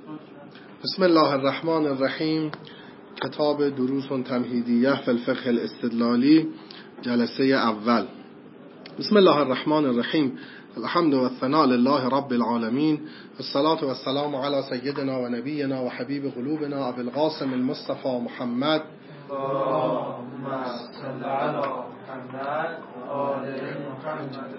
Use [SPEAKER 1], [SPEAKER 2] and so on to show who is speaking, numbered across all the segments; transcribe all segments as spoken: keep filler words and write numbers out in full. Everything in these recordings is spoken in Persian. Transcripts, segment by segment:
[SPEAKER 1] بسم الله الرحمن الرحیم. کتاب دروس تمهیدیه فی الفقه الاستدلالی، جلسه اول. بسم الله الرحمن الرحیم. الحمد و الثناء لله رب العالمین، والصلاة والسلام علی سیدنا و نبینا و حبیب قلوبنا ابی القاسم المصطفى محمد
[SPEAKER 2] اللهم صل علی محمد و آل محمد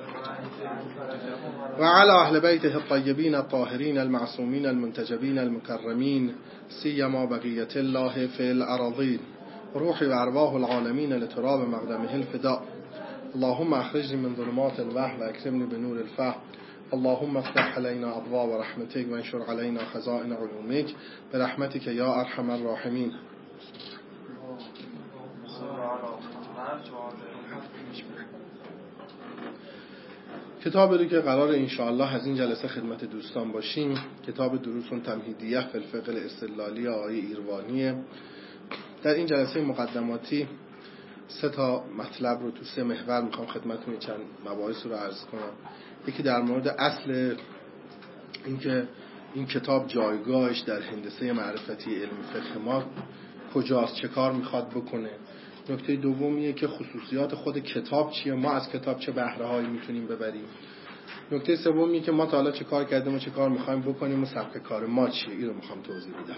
[SPEAKER 1] و علی اهل بیته الطیبین الطاهرین المعصومین المنتجبین المکرمین، سیما بقیة الله فی الأراضین، روحی و ارواح العالمین لتراب مقدمه الفداء. اللهم اخرجني من ظلمات الوهم واكرمني بنور الفهم. اللهم افتح علينا ابواب رحمتك وانشر علينا خزائن علومك برحمتك يا ارحم الراحمين. کتابی رو که قرار انشاءالله از این جلسه خدمت دوستان باشیم، کتاب دروس تمهیدیه فی الفقه الاستدلالی آقای ایروانیه. در این جلسه مقدماتی سه تا مطلب رو تو سه محور میخوام خدمتتون چند مباحث رو عرض کنم. یکی در مورد اصل اینکه این کتاب جایگاهش در هندسه معرفتی علم فقه ما کجاست، چه کار میخواد بکنه. نکته دومیه که خصوصیات خود کتاب چیه، ما از کتاب چه بهره هایی میتونیم ببریم. نکته سومیه که ما تا حالا چه کار کردیم و چه کار میخوایم بکنیم و سبک کار ما چیه، این رو میخوام توضیح بدم.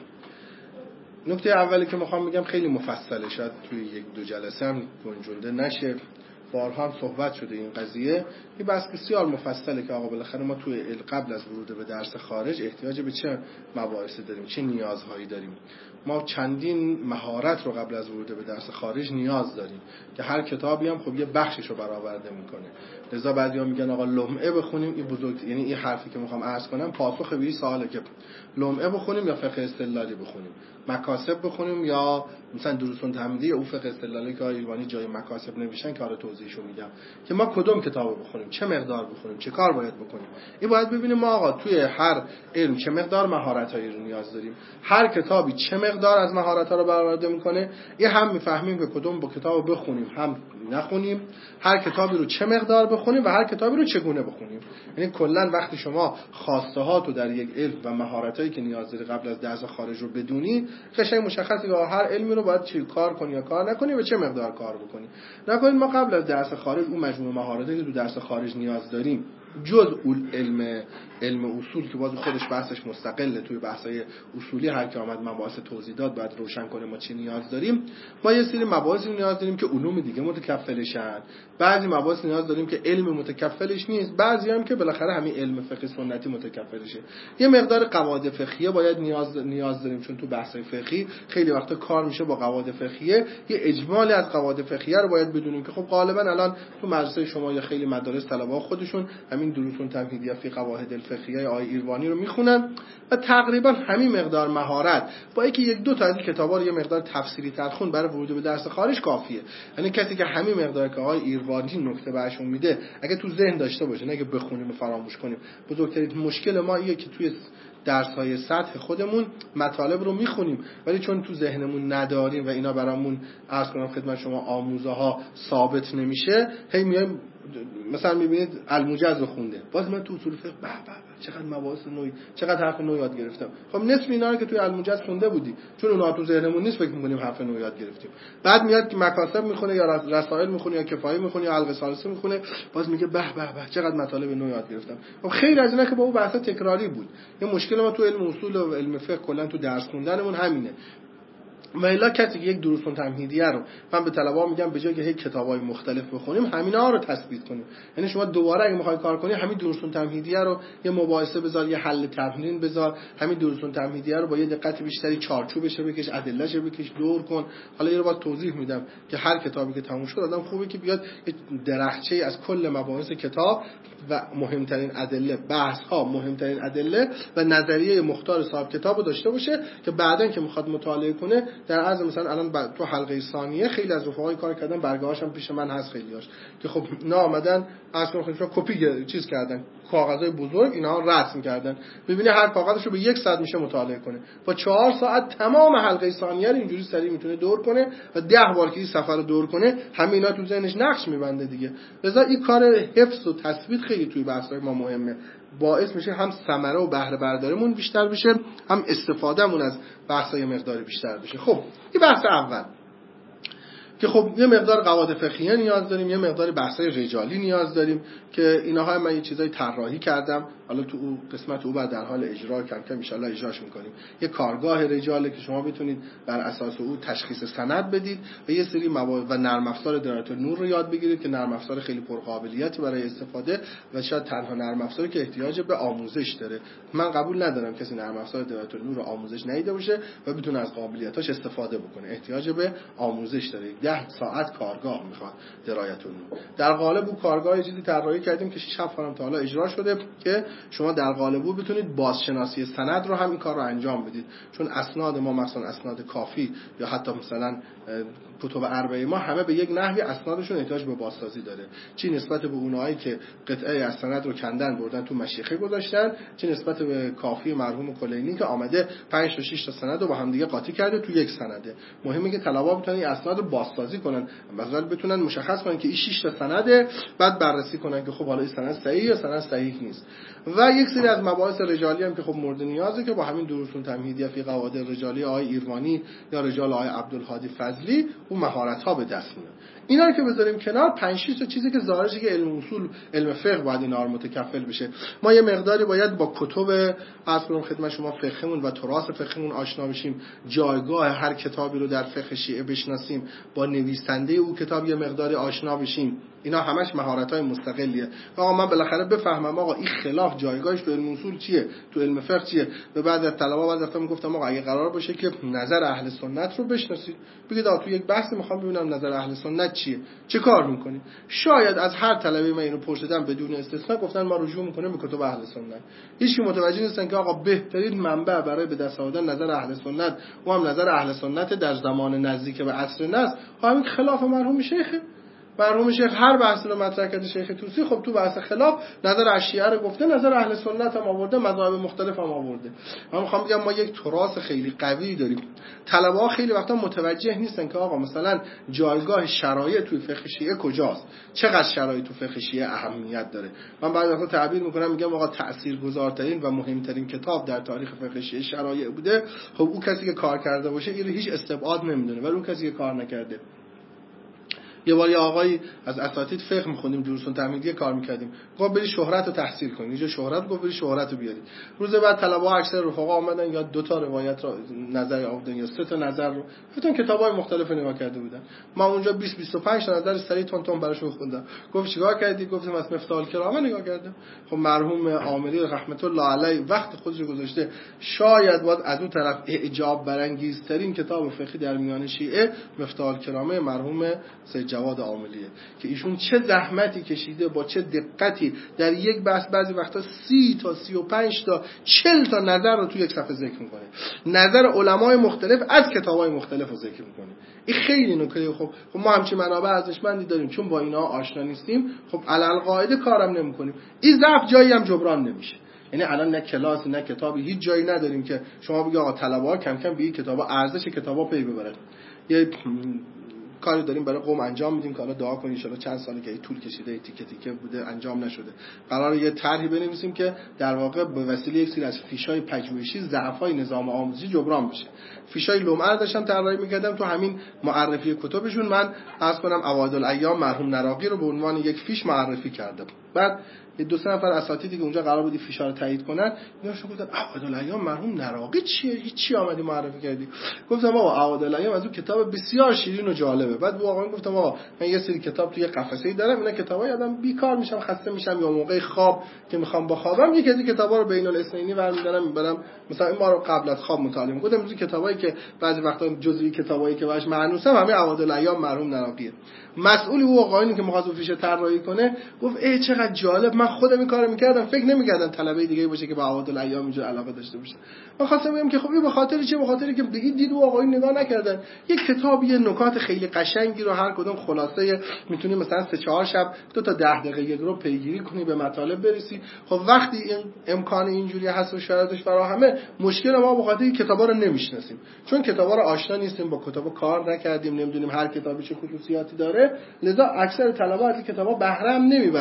[SPEAKER 1] نکته اولی که میخوام بگم خیلی مفصله، شاید توی یک دو جلسه هم گنجونده نشه، بارها هم صحبت شده این قضیه. این بحث بسیار مفصله که آقا بالاخره ما توی قبل از ورود به درس خارج احتیاج به چه مباحثی داریم، چه نیازهایی داریم. ما چندین مهارت رو قبل از ورود به درس خارج نیاز داریم که هر کتابی هم خب یه بخشش رو برآورده میکنه. لذا بعضیا میگن آقا لمعه بخونیم، این بزرگ، یعنی این حرفی که میخوام عرض کنم پاسخ به این سواله که لمعه بخونیم یا فقه استدلالی بخونیم، مکاسب بخونیم یا مثلا دروس تمهیدی او فقه استدلالی که ایروانی جای مکاسب نوشتن که آره توضیحشو میگم که ما کدوم کتابو بخونیم، چه مقدار بخونیم، چه کار باید بکنیم. این باید ببینیم ما آقا توی هر علم چه مقدار مهارتایی رو نیاز داریم، هر کتابی چه مقدار از مهارت‌ها رو برآورده میکنه. این هم میفهمیم که کدوم با کتابو بخونیم هم نخونیم، هر کتابی رو چه مقدار بخونیم و هر کتابی رو چگونه بخونیم. یعنی کلا وقتی شما خواسته ها تو در یک علم و مهارتایی که نیاز داری قبل از درس خارج رو بدونی، قشنگ مشخصه که هر علمی رو باید چی کار کنی یا کار نکنی و چه مقدار کار بکنی. نکنید ما قبل از درس خارج اون مجموعه مهارتایی که تو درس خارج نیاز داریم، جز اون علم علم اصول که باز خودش بحثش مستقله، توی بحثای اصولی هر کی اومد مباحث توضیح داد باید روشن کنه ما چی نیاز داریم. ما یه سری مباحثی نیاز داریم که علوم دیگه متکفلشن، بعضی مباحث نیاز داریم که علم متکفلش نیست، بعضی هم که بالاخره همین علم فقه سنتی متکفلشه. یه مقدار قواعد فقهیه باید نیاز نیاز داریم، چون تو بحثای فقهی خیلی وقتا کار میشه با قواعد فقهیه. یه اجمالی از قواعد فقهیه رو باید بدونیم که خب غالبا الان تو مدرسه شما یا خیلی مدارس طلبه‌ها خودشون همین دروس تمهیدیه فی قواعد الفقهیه آقای ایروانی رو میخونن و تقریبا همین مقدار مهارت با اینکه یک دو تا از این کتابا رو یه مقدار تفسیری تر خون برای ورود به درس خارج کافیه. یعنی کسی که همین مقدار که آقای ایروانی نکته بهشون میده اگه تو ذهن داشته باشه، نه که بخونیم و فراموش کنیم. بزرگترین مشکل ما اینه که توی درس‌های سطح خودمون مطالب رو میخونیم ولی چون تو ذهنمون نداریم و اینا برامون عرض کنم خدمت شما آموزه ها ثابت نمیشه، هی میایم مثلا میبینید الموجز رو خونده، باز من تو اصول فقه به به چقدر مباحث نوعی، چقدر حرف نو یاد گرفتم. خب نصف اینا رو که توی الموجز خونده بودی، چون اونها تو ذهنمون نیست فکر می‌کنیم حرف نو یاد گرفتیم. بعد میاد که مکاسب میخونه یا رسائل میخونه یا کفایه میخونه یا حلقه ثالثه میخونه، باز میگه به به به چقدر مطالب نو یاد گرفتم. خب خیلی از اینا که با اون بحث تکراری بود. یه مشکل ما تو علم اصول و علم فقه کلا تو درس خوندنمون همینه. و الا کسی که یک دروس تمهیدیه رو من به طلبه‌ها میگم به جای که یک کتابای مختلف بخونیم همینا رو تثبیت کنیم. یعنی شما دوباره اگه میخوای کار کنی همین دروس تمهیدیه رو یه مباحثه بذار، یه حل تمرین بذار، همین دروس تمهیدیه رو با یه دقت بیشتری چارچوبش بکش، ادله‌اش بکش، دور کن. حالا یه رو باز توضیح میدم که هر کتابی که تموم شد آدم خوبه که بیاد یه درخچه‌ای از کل مباحث کتاب و مهمترین ادله، بحث‌ها، مهمترین ادله و نظریه مختار صاحب کتابو داشته باشه که بعداً که میخواد مطالعه کنه در عرض مثلا الان تو حلقه ثانیه خیلی از رفقای کار کردن، برگه‌هاش هم پیش من هست خیلیاش که خب نه اومدن اصلا خودشون کپی چیز کردن، کاغذای بزرگ اینا رسم کردن. ببینی هر کاغذشو به یک ساعت میشه مطالعه کنه، با چهار ساعت تمام حلقه ثانیه رو اینجوری سریع میتونه دور کنه و ده بار که این سفر رو دور کنه همه اینا تو ذهنش نقش میبنده دیگه. لذا این کار حفظ و تثبیت خیلی توی بحث‌های ما مهمه. باعث میشه هم ثمره و بهره برداریمون بیشتر بشه، هم استفادهمون از بحث‌های مقداری بیشتر بشه. خب این بحث اول که خب یه مقدار قواعد فقهیه نیاز داریم، یه مقدار بحث‌های رجالی نیاز داریم که اینها هم من یه چیزای طراحی کردم، حالا تو قسمت او بعد در حال اجرا کم کم ان شاءالله اجراش می‌کنیم. یه کارگاه رجاله که شما بتونید بر اساس او تشخیص سند بدید و یه سری موارد و نرم افزار درایت النور رو یاد بگیرید که نرم افزار خیلی پرقابلیتی برای استفاده و شاید تنها نرم افزاری که احتیاج به آموزش داره. من قبول ندارم کسی نرم افزار درایت النور رو آموزش ندیده باشه و بتونه از قابلیتاش استفاده بکنه. احتیاج به آموزش داره. ده ساعت کارگاه میخواد درایت النور. در قالب او کارگاه چیزی طراحی کردیم که شش هفته هم تا حالا اجرا شده که شما در قالب او بتونید بازشناسی سند رو هم این کار رو انجام بدید، چون اسناد ما مثلا اسناد کافی یا حتی مثلا کتب اربعه ما همه به یک نحوی اسنادشون احتیاج به بازسازی داره، چی نسبت به اونایی که قطعه از سند رو کندن بردن تو مشیخه گذاشتن، چی نسبت به کافی مرحوم کلینی که آمده پنج تا شش تا سند رو با هم دیگه قاطی کرده تو یک سنده. مهمه که طلبا بتونن این اسناد رو بازسازی کنن، مثلا بتونن مشخص کنن که این شش تا سنده، بعد بررسی کنن که خب حالا این سند صحیح یا سند صحیح نیست. و یک سری از مباحث رجالی هم که خب مورد نیازه که با همین دروسون تمهیدیه فی قواعد رجالی آقای ایروانی یا رجال آقای عبدالهادی فضلی اون مهارت ها به دست میاد. اینا رو که بذاریم کنار، پنج شش تا چیزی که ظاهرشه که علم اصول علم فقه باید اینا رو متکفل بشه. ما یه مقداری باید با کتب از کنم خدمت شما فقهمون و تراث فقهمون آشنا بشیم، جایگاه هر کتابی رو در فقه شیعه بشناسیم، با نویسنده او کتاب یه مقداری آشنا بشیم. اینا همش مهارت‌های مستقلیه. آقا من بالاخره بفهمم آقا این خلاف جایگاهش تو علم اصول چیه، تو علم فقه چیه. به بعد از طلبه بعد وقتا میگفتم آقا اگه قرار باشه که نظر اهل سنت رو بشناسید، بگید آقا تو یک بحثی میخوام ببینم نظر اهل سنت چیه، چه کار میکنید. شاید از هر طلبه من اینو پرسیدم بدون استثنا گفتن ما رجوع میکنیم به کتب اهل سنت. هیچ کی متوجه نیستن که آقا بهترین منبع برای به دست آوردن نظر اهل سنت و هم نظر اهل سنت در زمان نزدیک به عصر نس همین خلاف مرحوم شیخه. مرحوم شیخ هر بحثی رو مطرح کرده شیخ طوسی، خب تو بحث خلاف نظر اشیعه رو گفته، نظر اهل سنت هم آورده، مذاهب مختلف هم آورده. من میخوام بگم ما یک تراث خیلی قوی داریم. طلبه‌ها خیلی وقتا متوجه نیستن که آقا مثلا جایگاه شرایع توی فقه شیعه کجاست، چقدر شرایط تو فقه شیعه اهمیت داره. من بعضی وقتا تعبیر میکنم میگم آقا تاثیرگذارترین و مهمترین کتاب در تاریخ فقه شیعه شرایع بوده. خب اون کسی که کار کرده باشه این هیچ استبعاد نمیدونه، ولی اون کسی که کار نکرده. یه بار یه آقایی از اساتید فقه می‌خوندیم دروسون تمهیدی کار می‌کردیم، گفت بری شهرت رو تحصیل کنی. اینجا شهرت گفت بری شهرت رو بیاری. روز بعد طلبه‌ها اکثر رفقا اومدن یا دو تا روایت رو نظر آوردن یا سه تا نظر رو گفتن کتابای مختلف نگاه کرده بودن. ما اونجا بیست بیست و پنج تا نظر سریع تون تون براشون خوندم. گفت چیکار کردی؟ گفتم از مفتاح الکرامه نگاه کردم. خب مرحوم عامری رحمت الله علیه وقت خودش رو گذاشته، شاید باید از اون طرف اعجاب برانگیزترین کتاب فقهی در میان شیعه مفتاح الکرامه مرحوم جواد عاملیه که ایشون چه زحمتی کشیده، با چه دقتی در یک بحث بعضی وقتا سی تا سی و پنج تا چهل تا نظر رو تو یک صفحه ذکر میکنه، نظر علمای مختلف از کتابای مختلف رو ذکر میکنه. این خیلی نکته. خب خب ما همچین منابع ارزشمندی داریم، چون با اینا آشنا نیستیم خب علل قاعده کارم نمیکنیم. این ضعف جایی هم جبران نمیشه. یعنی الان نه کلاس نه کتابی هیچ جایی نداریم که شما بگی آقا طلبه‌ها کم کم به این کتابا ارزش کتابا پی ببرن. یه کاری داریم برای قوم انجام میدیم که حالا دعا کنید ان شاء الله چند سالی که طول کشیده تیکه تیکه بوده انجام نشده. قراره یه طرحی بنویسیم که در واقع به وسیله یک سری از فیشای پژوهشی ضعف‌های نظام آموزشی جبران بشه. فیشای لمعه داشتم طراحی می‌کردم، تو همین معرفی کتابشون من عرض کنم اوایل الایام مرحوم نراقی رو به عنوان یک فیش معرفی کردم. بعد یه دو سه نفر اساتیدی که اونجا قرار بود فیشا رو تایید کنن اینا گفتن اوایل الایام مرحوم نراقی چیه، هیچ چی آمدی معرفی کردی؟ گفتم آقا اوایل الایام از اون کتاب بسیار شیرین و جالبه. بعد واقعا گفتم آقا من یه سری کتاب توی قفسه‌ای دارم، اینا کتابای آدم بیکار میشم خسته میشم یا موقع خواب که میخوام بخوابم یکی از این کتابا رو بین الاثنینی برمی‌دارم میبرم مثلا این ما رو قبل از خواب مطالعه می‌کنم. این کتابایی که بعضی وقتا جزئی کتابایی که باش معنوسم همه اوایل الایام مرحوم نراقیه. مسئول او آقایونی که می‌خواست فیش طراحی کنه گفت ای چقدر جالب، من خودم این کارو می‌کردم فکر نمی‌کردم طلبه دیگه باشه که با اوایل الایام اینجور علاقه داشته باشه. من خواستم بگم که خب این به خاطر چه؟ به خاطری که بگید دید او آقایون نگاه نکردن یک کتابی یه نکات خیلی قشنگی رو هر کدوم خلاصه میتونی مثلا سه چهار شب دو تا ده دقیقه یک رو پیگیری کنی به مطالب برسی. خب وقتی این امکان اینجوری هست و شرایطش فراهمه، مشکل ما به خاطر کتابا رو نمی‌شناسیم، چون کتابا رو آشنا نیستیم، با کتابا کار نکردیم، نمیدونیم هر کتابی چه خصوصیاتی داره، لذا اکثر طلبه از کتابا بهره هم نمیبرن.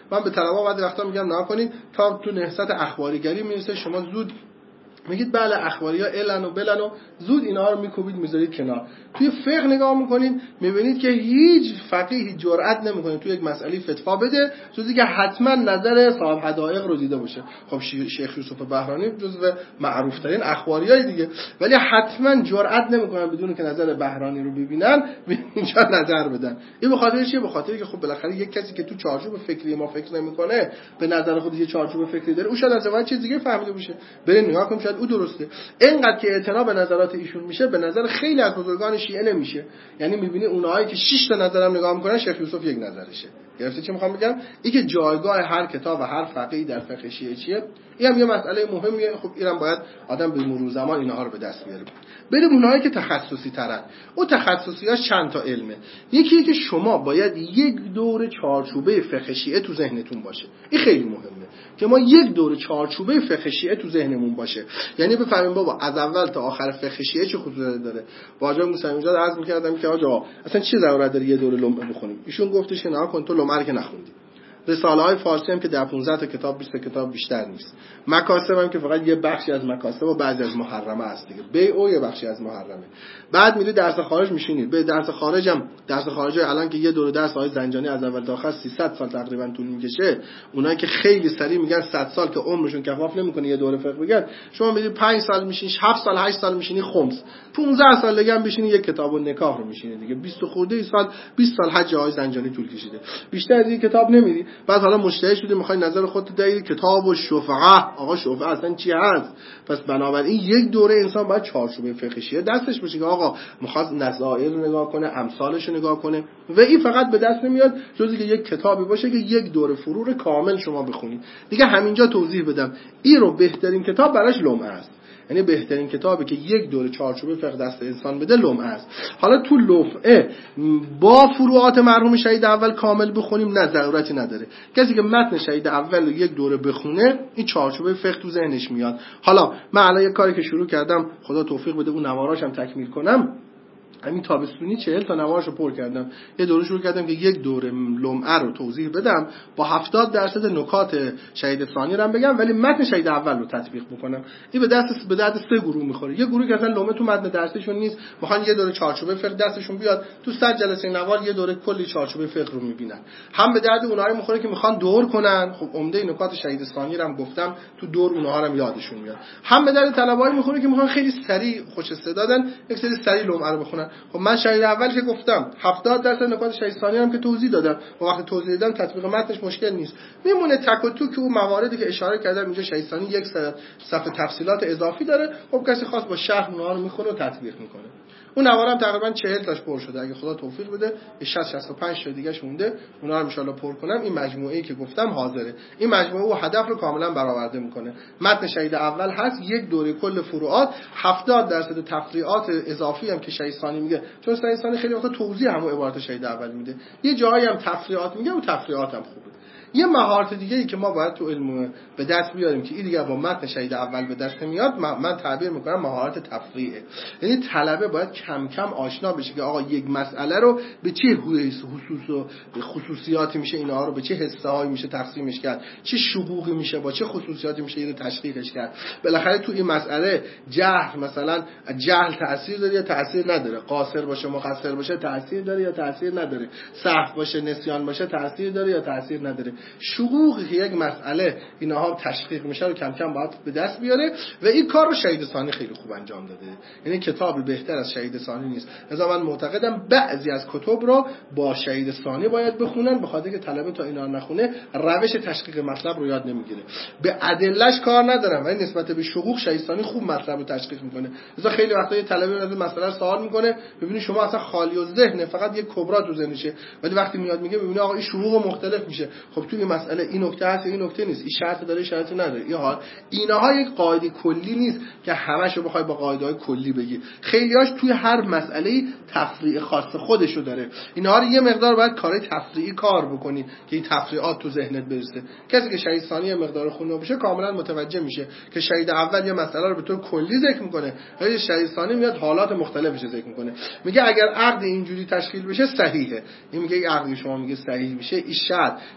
[SPEAKER 1] من به طلبا بعضی وقتا میگم نگاه کنید تا تو نهضت اخباریگری میرسه شما زود میگید بله اخباریا الن و بلن و زود اینا رو میکوبید میذارید کنار. توی فقه نگاه میکنید میبینید که هیچ فقیهی جرئت نمیکنه توی یک مسئله فتوا بده جزی که حتما نظر صاحب حدائق رو دیده باشه. خب شیخ یوسف بهرانی جزو معروف ترین اخباریای دیگه، ولی حتما جرئت نمیکنن بدون که نظر بهرانی رو ببینن اینجا نظر بدن. این به خاطر چیه؟ به خاطر که خب بالاخره یک کسی که تو چارچوب فکری ما فکر نمیکنه به نظر خودش یه چارچوب فکری داره، او شاید از اون چیز دیگه فهمیده باشه. بریم نگاه کنیم شاید او درسته. اینقدر که اعتنا به نظرات ایشون میشه به نظر خیلی از بزرگان شیعه نمیشه. یعنی میبینی اونایی که شش تا نظرم نگاه میکنن شیخ یوسف یک نظرشه. گرفتی چی میخوام بگم؟ این که جایگاه هر کتاب و هر فقیهی در فقه شیعه چیه، این هم یه مسئله مهمیه. خب اینم باید آدم به مرور زمان اینها رو به دست بیاره. بریم اونایی که تخصصی ترن. اون تخصصیاش چند تا علمه. یکی که شما باید یک دور چارچوبه فقه شیعه تو ذهنتون باشه. این خیلی مهمه که ما یک دور چارچوبه فقه شیعه تو ذهنمون باشه. یعنی بفهمیم بابا از اول تا آخر فقه شیعه چه خصوصیاتی داره. با آقای موسی نژاد عرض می‌کردم که آقا اصلا چه ضرورت داره یه دور لمعه بخونیم؟ ایشون گفتش که نه کن تو لمعه که نخوندی. رساله های فارسی هم که در پانزده تا کتاب بیست تا کتاب بیشتر نیست. مکاسب هم که فقط یه بخشی از مکاسب و بعضی از محرمه است دیگه. بیع یه بخشی از محرمه. بعد میری درس خارج میشینید. به درس خارج هم درس خارج الان که یه دوره درس های زنجانی از اول تا آخر سیصد سال تقریبا طول میکشه. اونایی که خیلی سریع میگن صد سال که عمرشون کفاف نمیکنه یه دوره فقه بگن، شما میری پنج سال میشینی، هفت سال هشت سال میشینی خمس. پانزده سال دیگه هم بشینی یک کتاب النکاح رو میشینی دیگه. بیست خورده سال بیست سال حج های زنجانی طول کشیده. بیشتر از این کتاب نمیری. بعد حالا مشتهی شدی میخوای نظر خودت داری کتاب و شفعه. آقا شفعه اصلا چی هست؟ پس بنابراین یک دوره انسان باید چارچوب فقه شیعه دستش باشه که آقا میخواد نظائر رو نگاه کنه، امثالش رو نگاه کنه و این فقط به دست نمیاد جزی که یک کتابی باشه که یک دوره فروع کامل شما بخونید. دیگه همینجا توضیح بدم این رو بهترین کتاب براش لمعه است. یعنی بهترین کتابی که یک دوره چارچوب فقه دست انسان بده لمعه است. حالا تو لمعه با فروعات مرحوم شهید اول کامل بخونیم نه ضرورتی نداره. کسی که متن شهید اول رو یک دوره بخونه این چارچوب فقه تو ذهنش میاد. حالا من الان یه کاری که شروع کردم خدا توفیق بده اون نواراشم تکمیل کنم، همین تابستونی چهل تا نوارشو پر کردم. یه دوره شروع کردم که یک دوره لمعه رو توضیح بدم با هفتاد درصد نکات شهید ثانی رو بگم ولی متن شهید اول رو تطبیق بکنم. این به دست به درد سه گروه میخوره. یه گروه که اصلا لمعه تو متن درسشون نیست، میخوان یه دوره چارچوب فقه دستشون بیاد، تو صد جلسه نوار یه دوره کلی چارچوب فقه رو میبینن. هم به درد اونایی میخوره که میخوان دور کنن، خب عمده نکات شهید ثانی رو هم گفتم تو دور اونها رو یادشون میاد. هم به درد طلبه‌ای میخوره که میخوان خیلی سریع خوش استعدادن یک سری سریع لمعه رو بخونن. خب من شهید اول که گفتم هفتاد درصد نکات شهید ثانی هم که توضیح دادم و وقتی توضیح دادم تطبیق متنش مشکل نیست. میمونه تک و تو که اون مواردی که اشاره کردم اینجا شهید ثانی یک صفحه تفصیلات اضافی داره. خب کسی خاص با شرح اونها رو میخونه و تطبیق میکنه. اون نوارم تقریبا چهل تاش پر شده. اگه خدا توفیق بده شصت شصت و پنج تا دیگه‌ش مونده، اونا رو ان شاء الله پر کنم. این مجموعه‌ای که گفتم حاضره. این مجموعه و هدف رو کاملا برآورده میکنه. متن شهید اول هست، یک دوره کل فروعات، هفتاد درصد تفریعات اضافی هم که شهید ثانی میگه، چون شهید ثانی خیلی وقت توضیح همون عبارت شهید اول میده، یه جایی هم تفریعات میگه و تفریعات هم خوبه. یه مهارت دیگه ای که ما باید تو علم به دست بیاریم که این دیگه با متن شهید اول به دست نمیاد، من تعبیر میکنم مهارت تفریعه. یعنی طلبه باید کم کم آشنا بشه که آقا یک مسئله رو به چه خصوص و خصوصیاتی میشه اینا رو به چه حسهایی میشه تقسیمش کرد، چه شقوقی میشه با چه خصوصیاتی میشه اینو تشخیصش کرد. بالاخره تو این مسئله جهل مثلا جهل تاثیر داره یا تاثیر نداره، قاصر باشه مقصر باشه تاثیر داره یا تاثیر نداره، سهو باشه نسیان باشه تاثیر داره یا تاثیر نداره. شقوقی که یک مسئله اینها تشخیص میشه رو کم کم باید به دست بیاره و این کار رو شهید ثانی خیلی خوب انجام داده. یعنی کتابی بهتر از شهید ثانی نیست. لذا من معتقدم بعضی از کتب رو با شهید ثانی باید بخونن، به خاطر که طلبه تا اینا نخونه روش تشقیق مطلب رو یاد نمیگیره. به ادلهش کار ندارم ولی نسبت به شقوق شهید ثانی خوب مطلب رو تشخیص میکنه. لذا خیلی وقتا یه طلبه از مسئله سوال میکنه، ببینید شما اصلا خالی و ذهن فقط یک کبرا تو ذهنشه، ولی وقتی میاد میگه ببینید آقا این شقوق مختلف میشه. خب تو این مسئله این نکته هست این نکته نیست، این شرط داره شرط نداره. این حال اینها یک قاعده کلی نیست که همه‌شو بخوای با قاعده‌های کلی بگی. خیلیاش توی هر مسئله تفریع خاص خودشو داره. اینها رو یه مقدار باید کار تفریعی کار بکنی که این تفریعات تو ذهنت برسه. کسی که شهید ثانی یه مقدار خونده باشه کاملا متوجه میشه که شهید اول یه مسئله رو به طور کلی ذکر میکنه، ولی شهید ثانی میاد حالات مختلفش ذکر میکنه. میگه اگر عقد اینجوری تشکیل بشه صحیحه. این میگه عقد شما میگه صحیح میشه، این شرط شرط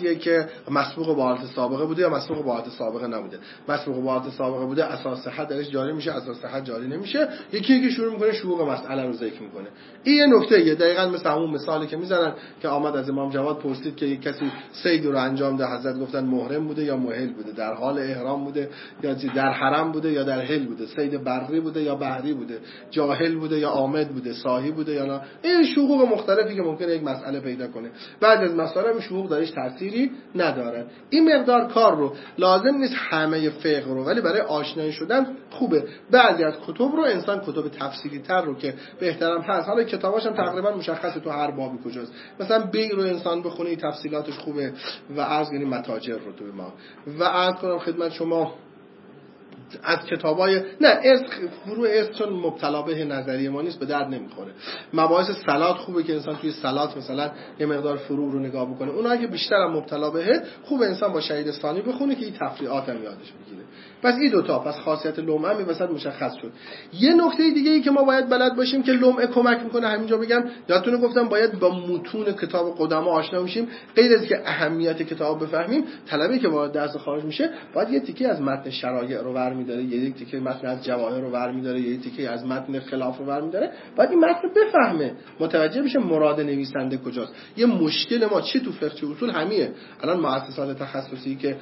[SPEAKER 1] کسیه که مسبوق به حالت سابقه بوده یا مسبوق به حالت سابقه نبوده. مسبوق به حالت سابقه بوده اساس صحت درش جاری میشه، اساس صحت جاری نمیشه. یکی که شروع میکنه شروع مسئله رو ذکر میکنه. این یه نکته یه دقیقاً مثل همون مثالی که میزنن که آمد از امام جواد پرسید که یک کسی صید رو انجام ده، حضرت گفتن محرم بوده یا محل بوده، در حال احرام بوده یا در حرم بوده یا در حل بوده، صید بری بوده یا بحری بوده، جاهل بوده یا عامد بوده، صاحی بوده یا نه. این شروع مختلفی که ممکنه یک مسئله پیدا کنه. بعد از مسائل شروع درش تأثیری نداره. این مقدار کار رو لازم نیست همه فقه رو، ولی برای آشنایی شدن خوبه. بعضی از کتب رو انسان کتب تفصیلی تر رو که بهترم هست، حالا کتاباش هم تقریبا مشخصه تو هر بابی کجاست. مثلا بیع رو انسان بخونه تفصیلاتش خوبه و عرض کنیم متاجر رو تو ما و عرض کنم خدمت شما از کتابای نه ارث فروع ارث چون مبتلا به نظریه ما نیست به درد نمیخوره. مباحث سلات خوبه که انسان توی سلات مثلا یه مقدار فروع رو نگاه بکنه. اونایی که بیشتر هم مبتلا بهه خوب انسان با شهید ثانی بخونه که این تفریعات هم یادش بگیره. پس این دو تا پس خاصیت لمعه می وسط مشخص شد. یه نکته دیگه ای که ما باید بلد باشیم که لمعه کمک میکنه، همینجا بگم یادتونه گفتم باید با متون کتاب قدما آشنا میشیم. غیر از که اهمیت کتاب بفهمیم، طلبه که وارد درس خارج میشه باید یه تیکه از متن شرایع رو برمی داره، یه تیکه متن از جواهر رو برمی داره، یه تیکه از متن خلاف رو برمی داره. باید این متن بفهمه، متوجه بشه مراد نویسنده کجاست. یه مشکل ما چه تو فقه چه اصول همیه. الان مؤسسات تخصصی که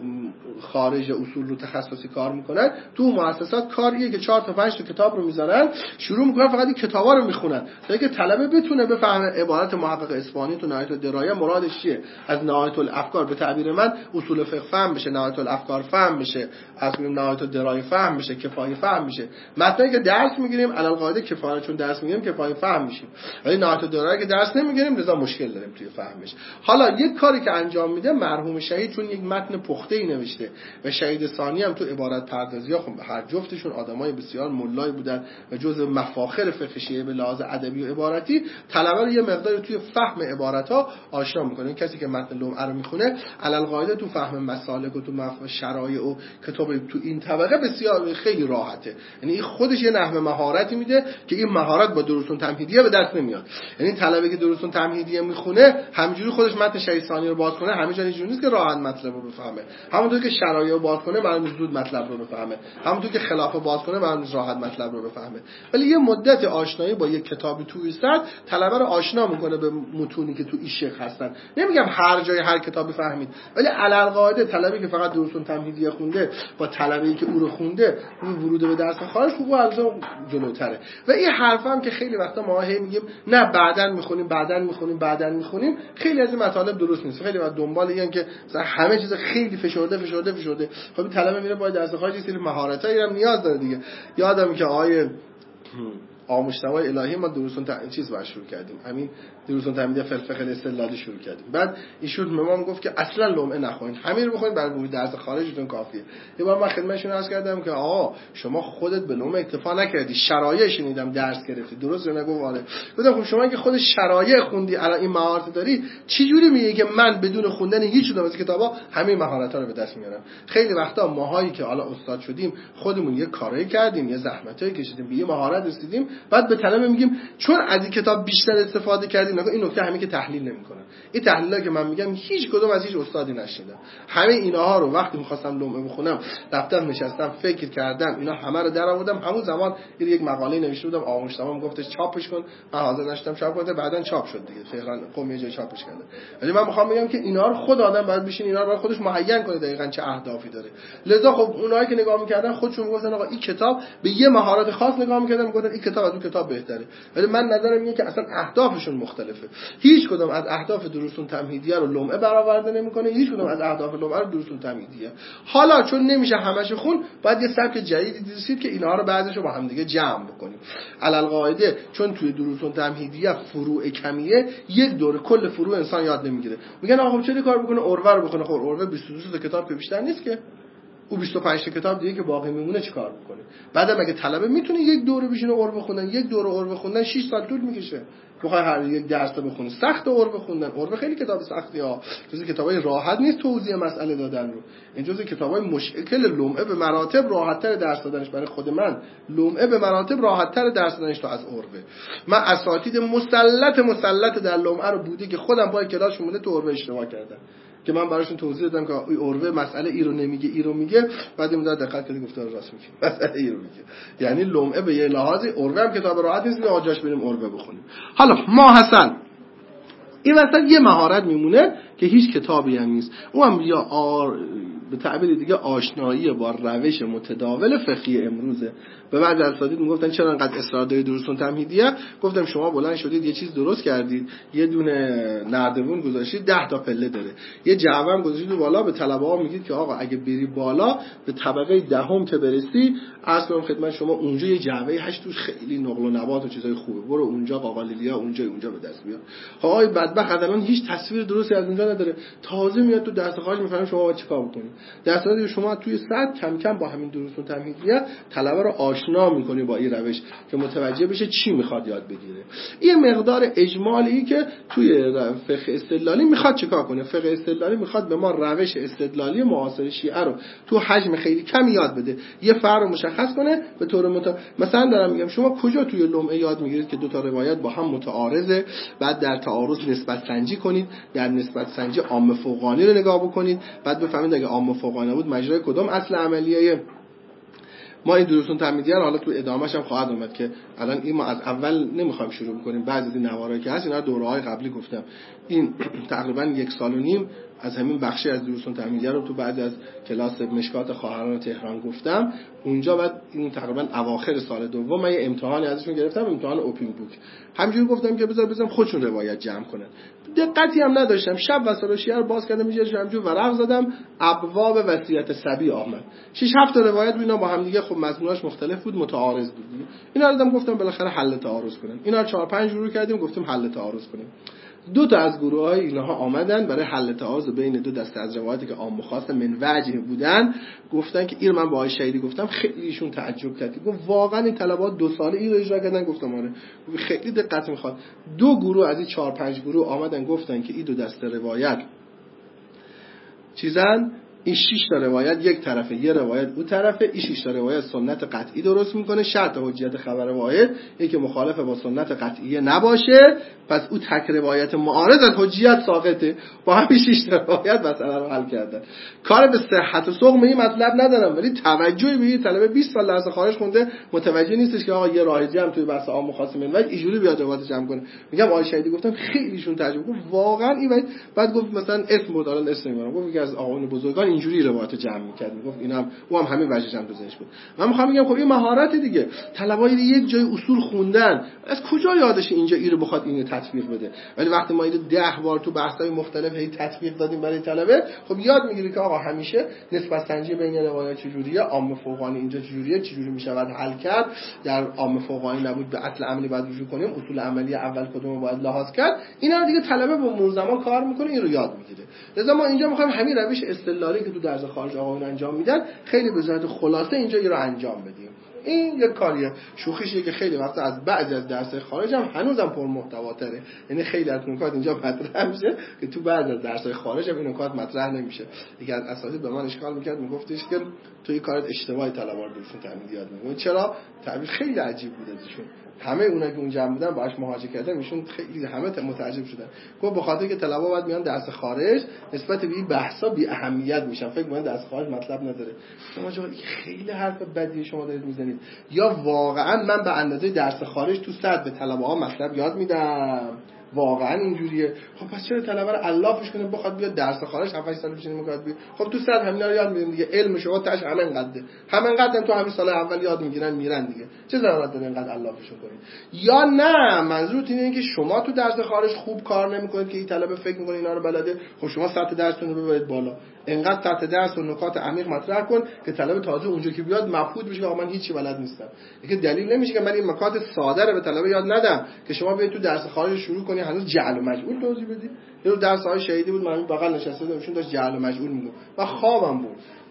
[SPEAKER 1] خارج اصول رو تخصصی کار میکنن، تو مؤسسات کاریه که چهار تا پنج تا کتاب رو میذارن، شروع میکنن فقط این کتابا رو میخونن تا اینکه طلبه بتونه بفهمه عبارت محقق اصفهانی تو نهایت الدرایه مرادش چیه. از نهایت الافکار به تعبیر من اصول فقه فهم بشه، نهایت الافکار فهم بشه، از نهایت الدرایه فهم بشه، کفایه فهم میشه. متنی که درس میگیریم علل قاعده کفایه چون درس میگیریم کفایه فهم میشیم، ولی نهایت الدرایه که درس نمیگیریم لذا مشکل داریم توی فهمش. حالا یک کاری که انجام میده مرحوم شهید چون یک متن پخته‌ای نوشته و شهید ثانی هم تو عبارت پردازی‌ها خب هر جفتشون آدمای بسیار مولایی بودن و جزء مفاخر فقه شیعه به لحاظ ادبی و عبارتی، طلبه رو یه مقداری توی فهم عبارت‌ها آشنا می‌کنه. کسی که متن لمعه رو می‌خونه علل قاعده تو فهم مسالک و تو مفهوم شرایع و کتاب تو این طبقه بسیار خیلی راحته. یعنی این خودش یه نحو مهارتی میده که این مهارت با دروسون تمهیدیه به دست نمیاد. یعنی طلبه که دروسون تمهیدیه می‌خونه همینجوری خودش متن شهید ثانی رو باز کنه همه جا اینجوری نیست که راحت مطلب رو بفهمه. همونطور که شرایع رو باز کنه معلومه زود مطلب رو بفهمه، همونطور که خلاف باز کنه معلومه راحت مطلب رو بفهمه. ولی یه مدت آشنایی با یک کتابی توی صد طلبه رو آشنا میکنه به متونی که تو این شیخ هستن. نمیگم هر جای هر کتابی فهمید، ولی علل قاعده طلبی که فقط دروسون تمهیدیه خونده با طلبی که او رو خونده ورود به درس خارج خوب و ارزو جلوتره. و این حرفا هم که خیلی وقتا ما هی میگیم نه بعدن میخونیم بعدن میخونیم بعدن میخونیم، خیلی از این مطالب درست نیست. خیلی وقت دنبال این که همه چیز خیلی فشرده فشرده فشرده. خب این طلبه میره باید درس خارج سری مهارتایی هم نیاز داره دیگه. یادم که آیه آموشتوای الهی ما دروسون تا... چیز باید شروع کردیم، همین دروسون تمهیدیه فلسفه استدلالی شروع کردیم. بعد ایشون امام گفت که اصلا لمعه نخونید، همین رو بخونید برای ورود درس خارجتون کافیه. یه بار من خدمتشون عرض کردم که آقا شما خودت به لمعه اکتفا نکردی، شرایع شنیدم درس گرفتی، درست یا نگو واله. گفتم خب شما که خود شرایع خوندی الان این مهارت داری، چه جوری میگی که من بدون خوندن هیچ کدوم از کتابا همین مهارت‌ها رو به دست میارم؟ خیلی وقتا ماهایی که حالا استاد شدیم خودمون یه کاری کردیم، یه زحمتایی کشیدیم، به یه مهارت رسیدیم، بعد به طلبه میگیم چون از این کتاب بیشتر استفاده کردیم. نگاه این نکته همین که تحلیل نمیکنن. این تحلیلایی که من میگم هیچ کدوم از هیچ استادی نشیدم. همه اینها رو وقتی میخواستم لمعه بخونم رفتم نشستم فکر کردم، اینا همه رو در آوردم. همون زمان یک مقاله نوشته بودم، آموزش تمام گفتش چاپش کن، من حاضر نشدم چاپ کنم، بعدن چاپ شد دیگه. تهران قم یه جای چاپش کرده. ولی من میخوام بگم که اینا رو خود آدم باید بشین اینا رو برای خودش معین کنه دقیقاً چه اهدافی داره. لذا خب اونایی که نگاه میکردن خودشون میگفتن آقا این کتاب به یه مهارت خاص نگاه میکردن، میگفتن این کتاب از اون کتاب بهتره. ولی من نظرم اینه که اصلا اهدافشون مختلفه. هیچ کدوم از اهداف دروسون تمهیدیه رو لمعه برآورده نمیکنه، هیچ کدوم از اهداف لمعه رو دروسون تمهیدیه. حالا چون نمیشه همش خون، باید یه سبک جدیدی دیدید که اینها رو بعضیشو با هم دیگه جمع بکنیم. علل قاعده چون توی دروسون تمهیدیه فروع کمیه، یک دوره کل فروع انسان یاد نمیگیره. میگن آقا چه کار بکنه؟ عروه رو بخونه. خب عروه بیست و دو تا کتاب که بیشتر نیست که. او بیست و پنج تا کتاب دیگه که باقی میمونه چیکار میکنه؟ بعدم اگه طلبه میتونه یک دوره بشینه عروه خوندن، یک دوره عروه خوندن شش سال طول میکشه. بخوای هر یک درس رو بخونی سخت عروه خوندن. عروه خیلی کتاب سختی ها، جزء کتابای راحت نیست توضیح مسئله دادن رو. این جزء کتابای مشکل لمعه به مراتب راحت‌تر درس دادنش. برای خود من لمعه به مراتب راحت‌تر درس دادنش تا از عروه. من اساتید مسلط مسلط در لمعه رو بوده که خودم با کلاس شموله تو عروه اشتباه کردم. که من براشون توضیح دادم که این اوروه مسئله ای رو نمیگه ای رو میگه، بعد این مدت دقت کردی گفته راست میگه مسئله ای رو میگه. یعنی لمعه به یه لحاظی اوروه هم کتاب راحت نیست که آجاش بریم اوروه بخونیم. حالا ما حسن این وسط یه مهارت میمونه که هیچ کتابی هم نیست، اونم یا آر... به تعبیر دیگه آشنایی با روش متداول فقهی امروزه. به بعضی اساتید میگفتن چرا انقدر اصرار دارید دروسون تمهیدیه؟ گفتم شما بلند شدید یه چیز درست کردید، یه دونه نردبون گذاشتید ده تا پله داره، یه جعبه هم گذاشتید بالا، به طلبه‌ها میگید که آقا اگه بری بالا به طبقه دهم که برسی عرض کنم خدمت شما اونجا یه جعبه هشت توش خیلی نقل و نبات و چیزای خوبه، برو اونجا قاقالیلیا اونجا اونجا به دست بیار. های بدبخت الان هیچ تصویر درستی از اونجا نداره، تازه میاد تو درس خارج میفهمه شما باید چیکار بکنید. در صورتی شما توی صد کم کم با همین دروسون تمهیدیه طلبه رو آشنا میکنی با این روش که متوجه بشه چی میخواد یاد بگیره. این مقدار اجمالی که توی فقه استدلالی میخواد چیکار کنه. فقه استدلالی میخواد به ما روش استدلالی معاصر شیعه رو تو حجم خیلی کم یاد بده، یه فرع رو مشخص کنه به طور مت... مثلا دارم میگم شما کجا توی لمعه یاد میگیرید که دو تا روایت با هم متعارضه، بعد در تعارض نسبت سنجی کنید، در نسبت سنجی عام فوقانی رو نگاه بکنید، بعد بفهمید اگه عام فوقانی بود مجرای کدوم اصل عملیه. ما این دروسون تمهیدیه حالا تو ادامهش هم خواهد اومد که الان این ما از اول نمیخوایم شروع بکنیم، بعضی از این نوارایی که هست اینا دوره‌های قبلی گفتم. این تقریبا یک سال و نیم از همین بخشی از دروسون تمهیدیه رو تو بعد از کلاس مشکات خواهران تهران گفتم. اونجا بعد این تقریبا اواخر سال دوم من یه امتحانی ازشون گرفتم، امتحان اوپن بوک. همینجوری گفتم که بذار بزنم خودشون روایت جمع کنن. دقتی هم نداشتم، شب وسایل شیعه رو باز کردم میشه همینجوری ورق زدم، ابواب وصیت صبی آمد. شش هفت روایت اینا با هم دیگه خب مضموناش مختلف بود، متعارض بود. اینا رو دیدم گفتم بالاخره حل تعارض کنیم. اینا چهار پنج گروه کردیم گفتیم حل تعارض کنیم. دو تا از گروه‌های اینها آمدن برای حل تعارض بین دو دسته از روایاتی که عام خاص من وجه بودن، گفتن که این من با آقای شهیدی گفتم، خیلی ایشون تعجب کرد، گفت واقعا این طلبات دو ساله این رو اجرا کردن؟ گفتم آره. خیلی دقت میخواد. دو گروه از این چهار پنج گروه آمدن گفتن که این دو دسته روایت چیزن، این شش تا روایت یک طرفه، یه روایت اون طرفه، این شش تا روایت سنت قطعی درست میکنه. شرط حجیت خبر واحد اینه که مخالف با سنت قطعیه نباشه، پس او تک روایت معارض از حجیت ساقطه. با همین شش تا روایت مسئله رو حل کردن. کار به صحت و سقم این مطلب ندارم، ولی توجه به این طلبه بیست سال درس خارج خونده متوجه نیستش که آقا یه راهجی هم توی بحث عام خاص من وجه اینجوری بیاد روایت جمع کنه. میگم آقای شهیدی گفتم خیلیشون تعجب گفت واقعا این وجه. بعد گفت مثلا اسم بود، الان اسم نمیبرم، گفت یکی از آقایون بزرگان اینجوری روایت جمع می‌کرد، میگفت اینم او هم همین وجهش هم تو ذهنش بود. من میخوام بگم خب این مهارت دیگه، طلبای یک جای اصول خوندن از کجا یادش اینجا اینو بخواد اینو تطبیق بده؟ ولی وقتی ما اینو ده بار تو بحث‌های مختلف هی تطبیق دادیم برای طلبه، خب یاد میگیری که آقا همیشه نسبت سنجی بین روایات چجوریه، عام فوقانی اینجا چجوریه، چجوری میشود حل کرد، در عام فوقانی نبود به اصل عملی بعد رجوع کنیم، اصول عملی اول کدومو باید لحاظ کرد. اینا دیگه طلبه با مرور زمان کار میکنه، اینو یاد میگیره. لذا ما اینجا میخوایم همین روش استدلالی که تو درس خارج آقایون انجام میدن خیلی به صورت خلاصه اینجا رو انجام بدیم. این یک کاریه. شوخیشه که خیلی وقتا از بعضی از درس‌های خارج هم هنوزم پر محتواتره، یعنی خیلی از نکات اینجا مطرح میشه که تو بعضی از درس‌های خارج هم این نکات مطرح نمیشه. یکی از اساتید به من اشکال میکرد، میگفتش که تو این کارت اشتباهی طلبات درسون تامین یاد میگه. چرا؟ تعبیر خیلی عجیب بود ازشون. همه اونایی که اونجا بودن باهاش مواجهه کردن، ایشون خیلی همه متعجب شدن. گفت به خاطر که طلبه بعد میان درس خارج نسبت به این بحثا بی اهمیت میشن، فکر می‌کنن درس خارج مطلب نداره. شما جا خیلی حرف بدی شما دارید میزنید. یا واقعا من به اندازه درس خارج تو صد به طلبه‌ها مطلب یاد میدم، واقعا اینجوریه. خب پس چرا طلبه رو علافش کنیم بخواد بیاد درس خارج هفت سال بشینه میخواد بیاد؟ خب تو صد همینا رو یاد میدیم دیگه، علم شما تاش همین قده، همین قدن تو همین سال اول یاد میگیرن میرن دیگه، چه ضرورت داره اینقدر علافشون کنید؟ یا نه منظورت اینه که شما تو درس خارج خوب کار نمیکنید که این طلبه فکر میکنه اینا رو بلده، خب شما سطح درستون رو ببرید بالا، انقدر سطح درس و نکات عمیق مطرح کن که طلبه تازه اونجا که بیاد مبهوت بشه که آقا من هیچی بلد نیستم. دیگه دلیل نمیشه که من این نکات ساده رو به طلبه یاد ندم که شما بیاید تو درس خارج شروع کنی هنوز جعل و مجعول توضیح بدی. یه درس های شهیدی بود من بغل نشسته بودم، ایشون داشت جعل و مجعول میگفت و خوابم بود.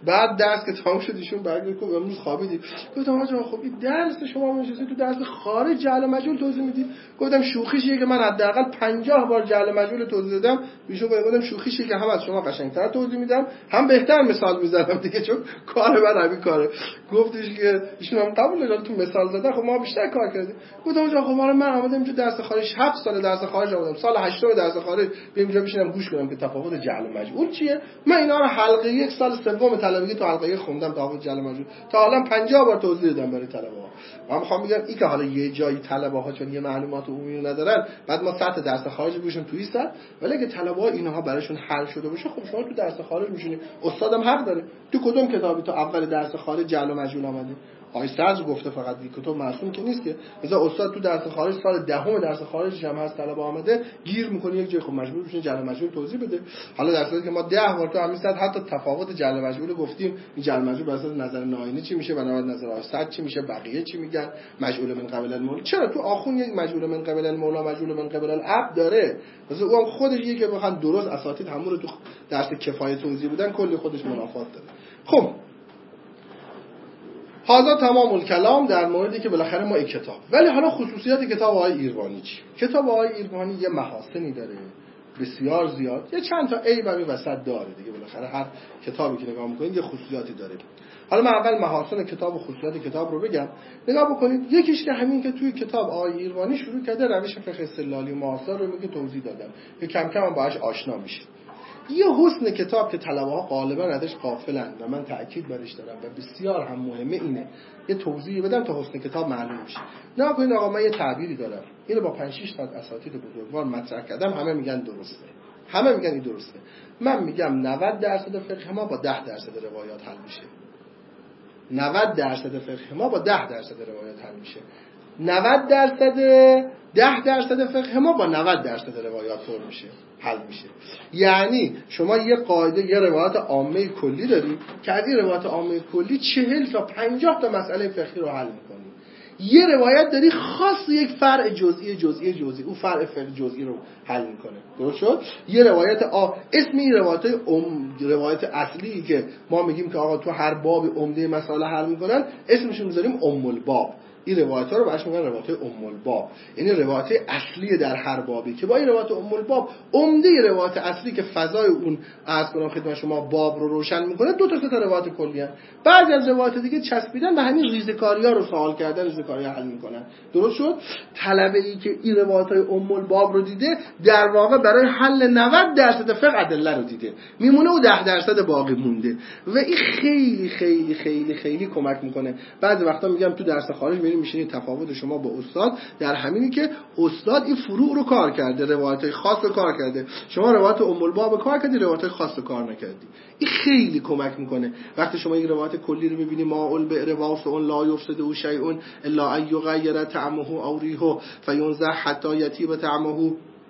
[SPEAKER 1] بعد درس که تمام شد ایشون برگشت گفت امروز خوابیدی. گفتم آقا خب این درس شما نشستی تو درس خارج جعل مجهول توضیح میدی؟ گفتم شوخیشه که من حداقل پنجاه بار جعل مجهول توضیح دادم. ایشون گفتم شوخیشه که هم از شما قشنگتر توضیح میدم هم بهتر مثال میزنم دیگه، چون کار من همین کاره. گفتش که ایشون هم قبول نداره تو مثال زدن، خب ما بیشتر کار کردیم. گفتم آقا خب من اومدم اینجا درس خارج، هفت سال درس خارج اومدم، سال هشتم درس خارج بیام اینجا بشینم گوش کنم که تفاوت جعل مجهول چیه. من اینا رو حلقه یک سال سوم طلبگی تو حلقه یک خوندم تفاوت جعل مجهول، تا حالا پنجاه بار توضیح دادم برای طلبه‌ها. من میخوام بگم این که حالا یه جایی طلبه‌ها چون یه معلومات عمومی ندارن، بعد ما سطح درس خارج بگوشیم توی سطح، ولی اگه طلبه‌ها اینها براشون حل شده باشه، خب شما تو درس خارج میشینی. استادم حق داره. تو کدوم کتابی تو اول درس خارج جعل و مجهول آمده؟ آقای صدر گفته فقط دیگه، کتاب معصوم که نیست که. مثلا استاد تو درس خارج سال دهم درس خارج هم هست، طلبه آمده گیر میکنه یک جای، خب مجبور میشه جعل مجهول توضیح بده. حالا در صورتی که ما ده بار تو همین صد حتی تفاوت جعل مجهول گفتیم، این جعل مجهول بر اساس نظر ناینی چی میشه، بنابر نظر آستاد چی میشه، بقیه چی میگن، مجهول من قبل المولا. چرا تو آخون یک مجهول من قبل المولا مجهول من قبل العبد داره، مثلا اون خودش یه که بخوان درست اساتید همون رو تو درس کفایه توضیح بدن کلی خودش منافات داره. خب حالا تمام الکلام در موردی که بالاخره ما این کتاب، ولی حالا خصوصیات کتاب آقای ایروانی چی؟ کتاب آقای ایروانی یه محاسنی داره بسیار زیاد، یه چند تا عیب هم وسط داره دیگه. بالاخره هر کتابی که نگاه می‌کنید یه خصوصیاتی داره. حالا من اول محاسن کتاب و خصوصیات کتاب رو بگم. نگاه بکنید، یکیش که همین که توی کتاب آقای ایروانی شروع کرده روش فقه استدلالی و معاصر رو میگه توضیح دادن که کم کم هم باهاش آشنا میشید. یه حسن کتاب که طلبه‌ها غالبا ازش غافلن و من تأکید برش دارم و بسیار هم مهمه اینه، یه توضیح بدم تا حسن کتاب معلوم میشه. نه کنید آقا من یه تعبیری دارم، اینو با پنج شش تا اساتید بزرگوار مطرح کردم، همه میگن درسته، همه میگن این درسته. من میگم نود درصد فقه ما با ده درصد روایات حل میشه. نود درصد فقه ما با ده درصد روایات حل میشه. نود درصد ده درصد فقه ما با نود درصد روایات پر میشه، حل میشه. یعنی شما یه قاعده، یه روایت عامه کلی داری که از این روایت عامه کلی چهل تا پنجاه تا مسئله فقهی رو حل میکنی. یه روایت داری خاص یک فرع جزئی جزئی جزئی، اون فرع فقه جزئی رو حل میکنه. درست شد؟ یه روایت آ اسم این روایت ام روایت اصلی که ما میگیم که آقا تو هر باب عمده مسائل حل میکنن، اسمش رو میذاریم ام الباب. این روایت ها رو بهش میگن روایت ام الباب، یعنی روایت اصلی در هر بابی که با این روایت ام الباب عمده روایت اصلی که فضای اون عرض کنم خدمت شما باب رو روشن میکنه، دو تا سه تا روایت کلی ان. بعضی از روایت دیگه چسبیدن به همین ریزکاری‌ها رو سوال کردن، ریزکاری‌ها حل میکنن. درست شد؟ طلبه‌ای که این روایت های ام الباب رو دیده، در واقع برای حل نود درصد فقه ادله رو دیده، میمونه و ده درصد باقی مونده و این خیلی خیلی خیلی خیلی کمک میکنه. بعضی وقتا میگم تو درس خارج میشینید تفاوت شما با استاد در همینی که استاد این فروع رو کار کرده، روایت خاص رو کار کرده، شما روایت ام الباب کار کردی، روایت خاص رو کار نکردی. این خیلی کمک میکنه. وقتی شما این روایت کلی رو ببینی، ما اول به رواس اون لا یفسد شیء الا ان یغیر طعمه او ریحه فینزح حتی یطیب طعمه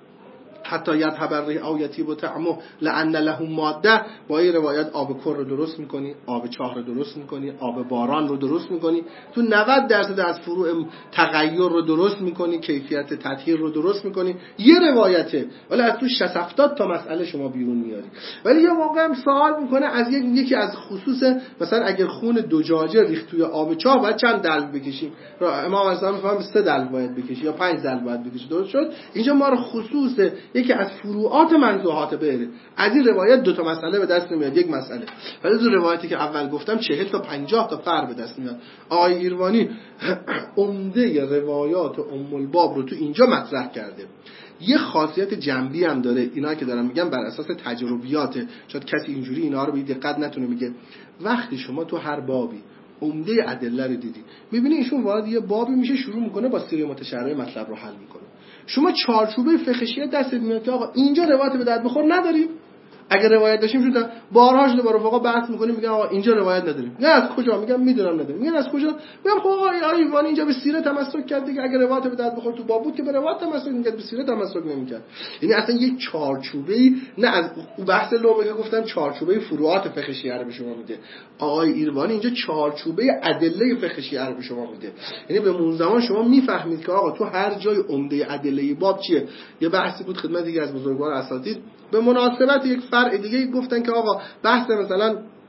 [SPEAKER 1] حتی یذهب الریح او یطیب طعمه لان له ماده. با این روایت آب کر رو درست میکنی، آب چاه رو درست میکنی، آب باران رو درست میکنی، تو نود درصد از فروع تغییر رو درست میکنی، کیفیت تطهیر رو درست میکنی. یه روایته ولی از تو شصت هفتاد تا مسئله شما بیرون میاری. ولی یه موقع هم سوال میکنه از یک یکی از خصوص، مثلا اگر خون دجاجه ریخت توی آب چاه باید چند دلو بکشیم؟ امام اعظم میفهمه سه دلو باید بکشی یا پنج دلو باید بکشی. درست شد؟ اینجا ما رو خصوص یکی از فروعات منزوحات بهره، از این روایت دو تا مسئله به دست نمیاد، یک مسئله. ولی از روایتی که اول گفتم چهل تا پنجاه تا فرع به دست میاد. آقای ایروانی عمده روایات ام الباب رو تو اینجا مطرح کرده. یه خاصیت جنبی هم داره، اینا که دارم میگم بر اساس تجربیاته، شاید کسی اینجوری اینا رو به دقت نتونه میگه. وقتی شما تو هر بابی عمده ادله رو دیدی، میبینی ایشون وارد یه بابی میشه، شروع میکنه با سیر متشرع مطلب رو حل میکنه. شما چارچوبه فقهیه دستت میاد که آقا اینجا روایت به درد بخور نداریم. اگر روایت داشتیم شده بارها شده با رفقا بحث میکنیم، میگن آقا اینجا روایت نداریم. نه از کجا؟ میگم میدونم نداریم. میگن از کجا؟ میگم خب آقا ایوان اینجا به سیره تمسک کرد دیگه، اگر روایت به درد بخور تو باب بود که به روایت تمسک میکرد، به سیره تمسک نمیکرد. یعنی اصلا یک چارچوبه‌ای، نه از بحث لومه که گفتم چارچوبه فروعات فقه شیعه رو به شما میده. آقای ایروانی اینجا چارچوبه ادله فقه شیعه رو به شما میده. یعنی به اون زمان شما میفهمید که آقا تو هر جای عمده ادله باب چیه. یه بحثی بود خدمت دیگه از بزرگوار اساتید به مناسبت یک فرع دیگه گفتن که آقا بحث مثلا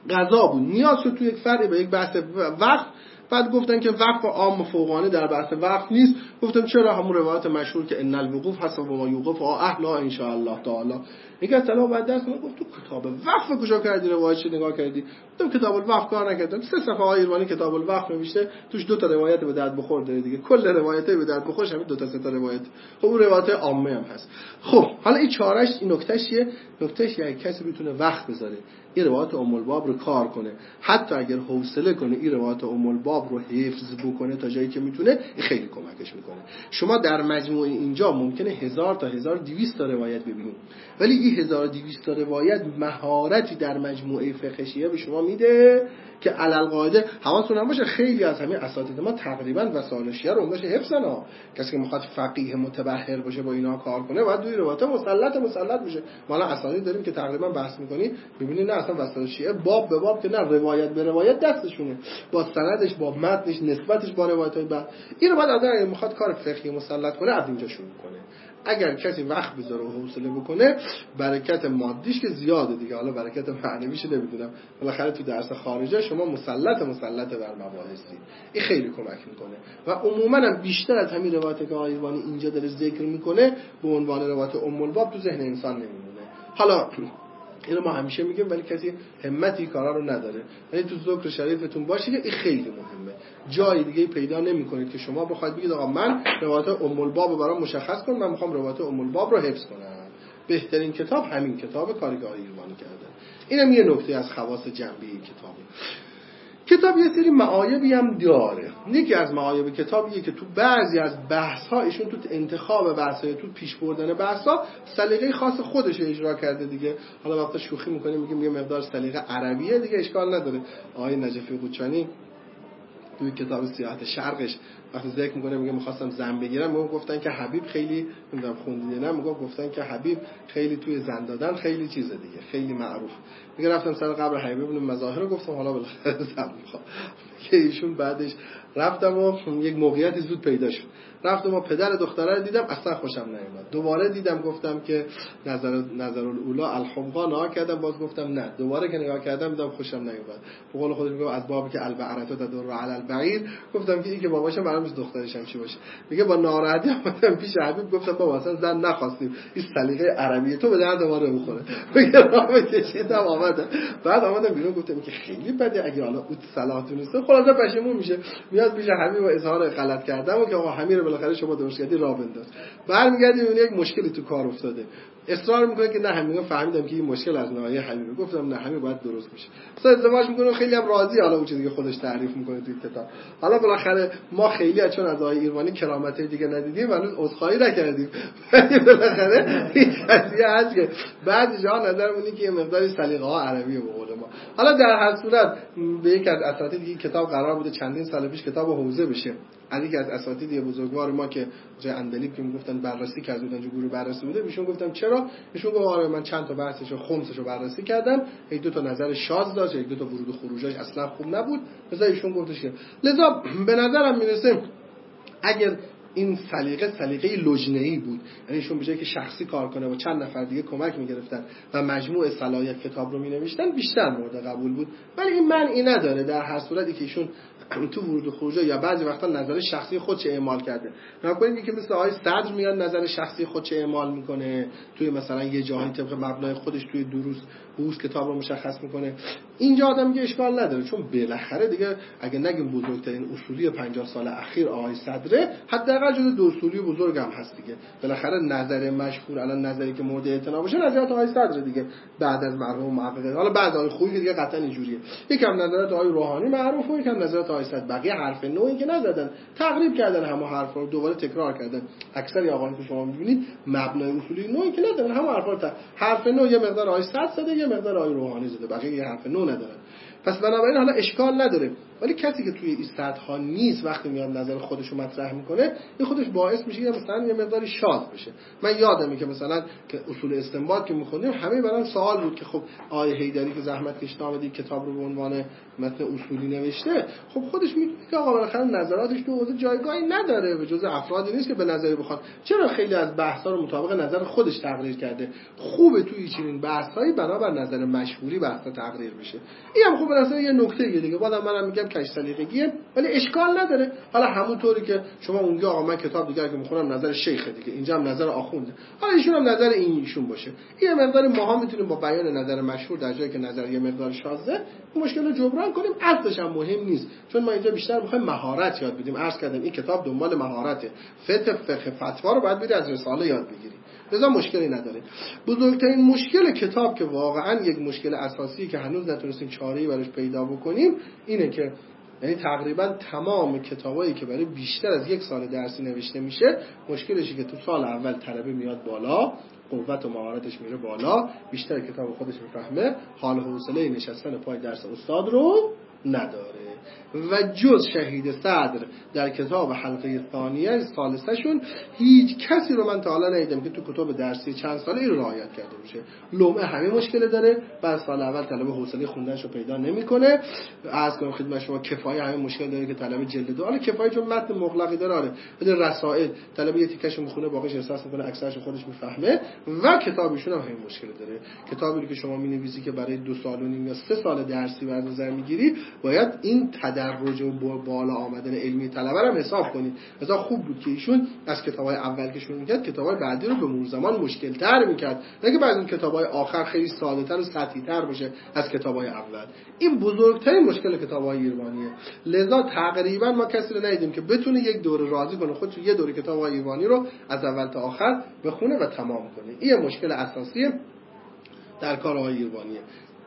[SPEAKER 1] قضا بود، نیاز شد تو یک فرقی به یک بحث وقت. بعد گفتن که وقف عام و فوقانی در بحث وقف نیست. گفتم چرا؟ همون روایت مشهور که ان الوقوف حسب ما یوقف اهلا ان شاء الله تعالی. یکی از طلبه بعد درس من گفت تو کتاب وقف کجا کردی روایتش نگاه کردی؟ گفتم کتاب الوقف کار نکردم. سه صفحه آقای ایرانی کتاب الوقف نوشته، توش دو تا روایت به درد بخور داره دیگه. کل روایتای به درد بخورش همین دو تا سه تا روایت. خب اون روایت عامه هم هست. خب حالا این چارش این نکتهش چیه؟ نکتهش یعنی کسی بتونه وقت بذاره این روایت ام الباب رو کار کنه، حتی اگر حوصله کنه این روایت ام الباب رو حفظ بکنه تا جایی که میتونه، این خیلی کمکش میکنه. شما در مجموع اینجا ممکنه هزار تا هزار و دویست تا روایت ببینید، ولی این هزار و دویست تا روایت مهارتی در مجموعه فقهیه به شما میده که علل قاعده حواستون هم باشه خیلی از همین اساتید ما تقریبا وسائل شیعه رو عمدش حفظن ها. کسی که میخواد فقیه متبحر باشه با اینا کار کنه باید دوی روایت مسلط مسلط میشه. ما الان اساتید داریم که تقریبا بحث میکنی میبینی نه اصلا وسائل شیعه باب به باب که نه روایت به روایت دستشونه، با سندش با متنش نسبتش با روایت‌های بعد. اینو بعد آدم میخواد کار فقهی مسلط کنه از اینجا شروع کنه. اگر کسی وقت بذاره و حوصله بکنه برکت مادیش که زیاده دیگه، حالا برکت معنویش نمیدونم، بالاخره تو درس خارجه شما مسلط مسلط بر مباحثی، این خیلی کمک میکنه. و عموما هم بیشتر از همین روایتی که آیوانی اینجا داره ذکر میکنه به عنوان روایت ام الباب تو ذهن انسان نمیمونه. حالا اینو ما همیشه میگیم ولی کسی همتی کارا رو نداره، ولی تو ذکر شریفتون باشه که این خیلی مهمه. جای دیگه پیدا نمی‌کنید که شما بخواید بگید آقا من روایت ام الباب رو برام مشخص کن، من می‌خوام روایت ام الباب رو حفظ کنم. بهترین کتاب همین کتاب کاری که آقای ایرانی کرده. اینم یه نکته از خواص جنبی کتابه. کتاب یه سری معایبی هم داره. یکی از معایب کتابیه که تو بعضی از بحث‌ها ایشون تو انتخاب بحث‌ها، تو پیش بردن بحث‌ها سلیقه خاص خودش رو اجرا کرده دیگه. حالا وقتا شوخی می‌کنیم میگیم یه مقدار سلیقه عربیه دیگه، اشکال نداره. آقای نجفی قوچانی توی کتاب سیاحت شرقش وقتی ذکر میکنه میگه میخواستم زن بگیرم، میگم گفتن که حبیب خیلی نمیدونم خوندی نه، میگم گفتن که حبیب خیلی توی زن دادن خیلی چیزه دیگه، خیلی معروف. میگه رفتم سر قبر حبیب بن مظاهر رو گفتم حالا بالاخره زن میخوام که ایشون بعدش رفتم و یک موقعیتی زود پیدا شد، رفتم و پدر دختره رو دیدم اصلا خوشم نیومد. دوباره دیدم گفتم که نظر نظر الاولا الحمقا نگاه کردم، باز گفتم نه. دوباره که نگاه کردم دیدم خوشم نیومد. به قول خودش میگه از بابی که البعرت تدور علی البعیر، گفتم که این که باباشم برام دخترش هم چی باشه. میگه با ناراحتی اومدم پیش حبیب گفتم بابا اصلا زن نخواستیم، این سلیقه عربیه تو به درد ما نمیخوره. میگه راه کشیدم آمدم، بعد آمدم بیرون گفتم که خیلی بده اگه حالا اوت صلاح دونسته خلاص پشیمون میشه، میاد پیش حبیب و اظهار غلط کردم و که آقا همین رو بالاخره شما درست کردی راه بنداز. برمیگردی میبینی یک مشکلی تو کار افتاده، اصرار میکنه که نه همین فهمیدم که این مشکل از ناحیه حبیب. گفتم نه همین باید درست بشه. مثلا ازدواج میکنه خیلی هم راضی، حالا اون چیزی که خودش تعریف میکنه توی کتاب. حالا بالاخره ما خیلی چون از آقای ایرانی کرامتای دیگه ندیدیم هنوز عذرخواهی نکردیم، ولی بالاخره این قضیه هست که بعضی جا نظرمون اینه که یه مقداری سلیقه ها عربیه به قول ما. حالا در هر صورت به یک از اساتید این کتاب قرار بوده چندین سال پیش کتاب حوزه بشه. از یک از اساتید بزرگوار ما که جای اندلیب که میگفتن بررسی کردن جو گروه بررسی بوده، ایشون گفتم چرا؟ ایشون گفت آره من چند تا بحثشو خمسشو بررسی کردم، یک دو تا نظر شاذ داشت، یک دو تا ورود و خروجاش اصلا خوب نبود، مثلا ایشون گفتش که لذا به نظرم میرسه اگر این سلیقه سلیقه لجنه‌ای بود، یعنی ایشون به جای که شخصی کار کنه و چند نفر دیگه کمک می‌گرفتن و مجموع صلاحیت کتاب رو می‌نوشتن بیشتر مورد قبول بود. ولی این معنی نداره در هر صورتی که ایشون تو ورود و خروج یا بعضی وقتا نظر شخصی خودش اعمال کرده. نکنید که مثل آقای صدر میاد نظر شخصی خودش اعمال میکنه توی مثلا یه جایی طبق مبنای خودش توی دروس بوس کتاب رو مشخص میکنه. اینجا آدم میگه اشکال نداره، چون بالاخره دیگه اگه نگیم بزرگترین اصولی پنجاه سال اخیر آقای صدره، حداقل جزو دو اصولی بزرگ هم هست دیگه. بالاخره نظر مشهور الان نظری که مورد اعتنا باشه نظریات آقای صدر دیگه، بعد از مرحوم محقق. حالا بعضی آقای خوبی دیگه قطعا اینجوریه، یکم نظرات آقای روحانی معروفه، یکم نظرات آقای صدر. بقیه حرف نوعی که نزدن، تقریب کردن همه حرفا رو دوباره تکرار کردن. اکثر آقایان که شما می‌بینید مبنای اصولی نوعی که ندارن، همه حرفا رو حرف نو یه مقدار آقای صدر زده، یه مقدار آقای روحانی زده، بقیه یه حرف نو ندارن. پس بنابراین حالا اشکال نداره. ولی کسی که توی این سطح ها نیست وقتی میاد نظر خودش رو مطرح میکنه این خودش باعث میشه که مثلا یه مقداری شاذ بشه. من یادمه که مثلا که اصول استنباط که میخوندیم همه برام سوال بود که خب آقای حیدری که زحمت کشیده اومد کتاب رو به عنوان متن اصولی نوشته، خب خودش میگه که آقا بالاخره نظراتش تو حوزه جایگاهی نداره و جزء افرادی نیست که به نظری بخواد چرا خیلی از بحث‌ها رو مطابق نظر خودش تقریر کرده. خوبه توی چنین بحث‌هایی بنابر نظر مشهوری بحث‌ها تقریر بشه. این هم خوب به نظر یه نکته دیگه. بعدم منم میگم کج سلیقگیه ولی اشکال نداره. حالا همونطوری که شما اونجا آقا من کتاب دیگه که میخونم نظر شیخ دیگه، اینجا هم نظر آخونده، حالا ایشون هم نظر این ایشون باشه. این مقدار ما هم میتونیم با بیان نظر مشهور در جایی که نظر یه مقدار شاذه مشکل رو جبران کنیم. اصلش هم مهم نیست، چون ما اینجا بیشتر میخوایم مهارت یاد بدیم. عرض کردم این کتاب دنبال مهارته. فقه فقه فتوا رو باید بری از رساله یاد بگیری، لذا مشکلی نداره. بزرگترین مشکل کتاب که واقعا یک مشکل اساسی که هنوز نتونستیم چاره‌ای براش پیدا بکنیم اینه که یعنی تقریبا تمام کتابایی که برای بیشتر از یک سال درسی نوشته میشه مشکلشی که تو سال اول طلبه میاد بالا، قوت و مهارتش میره بالا، بیشتر کتاب خودش میفهمه، حال و حوصله نشستن پای درس استاد رو نداره. و جز شهید صدر در کتاب حلقه ثانیه ثالثه شون هیچ کسی رو من تا حالا ندیدم که تو کتاب درسی چند ساله این رو رعایت کرده باشه. لومه همه مشکل داره، بعد سال اول طلبه حوصله خوندنشو پیدا نمیکنه. عرض کنم خدمت شما کفایه همه مشکل داره که طلبه جلد دو، حالا کفایه چون متن مغلقی داره، آره بده رسائل طلبه یه تیکشو میخونه باقیش احساس میکنه اکثرش خودش میفهمه. و کتابشون هم همین مشکل داره. کتابی که شما مینویسی که برای دو سال و نیم یا سه سال درسی بر نظر میگیری باید این تدرج و بالا آمدن علمی طلبه رو حساب کنید. مثلا خوب بود که ایشون از کتابای اول که شروع می‌کرد کتابای بعدی رو به مرور زمان مشکل‌تر می‌کرد، نه که بعد اون کتابای آخر خیلی ساده‌تر و سطحی‌تر باشه از کتابای اول. این بزرگترین مشکل کتابای ایرانیه. لذا تقریبا ما کسی رو ندیدیم که بتونه یک دوره راضی کنه خودش یه دوره کتابای ایرانی رو از اول تا آخر بخونه و تمام کنه. این مشکل اساسی در کارهای ایرانیه.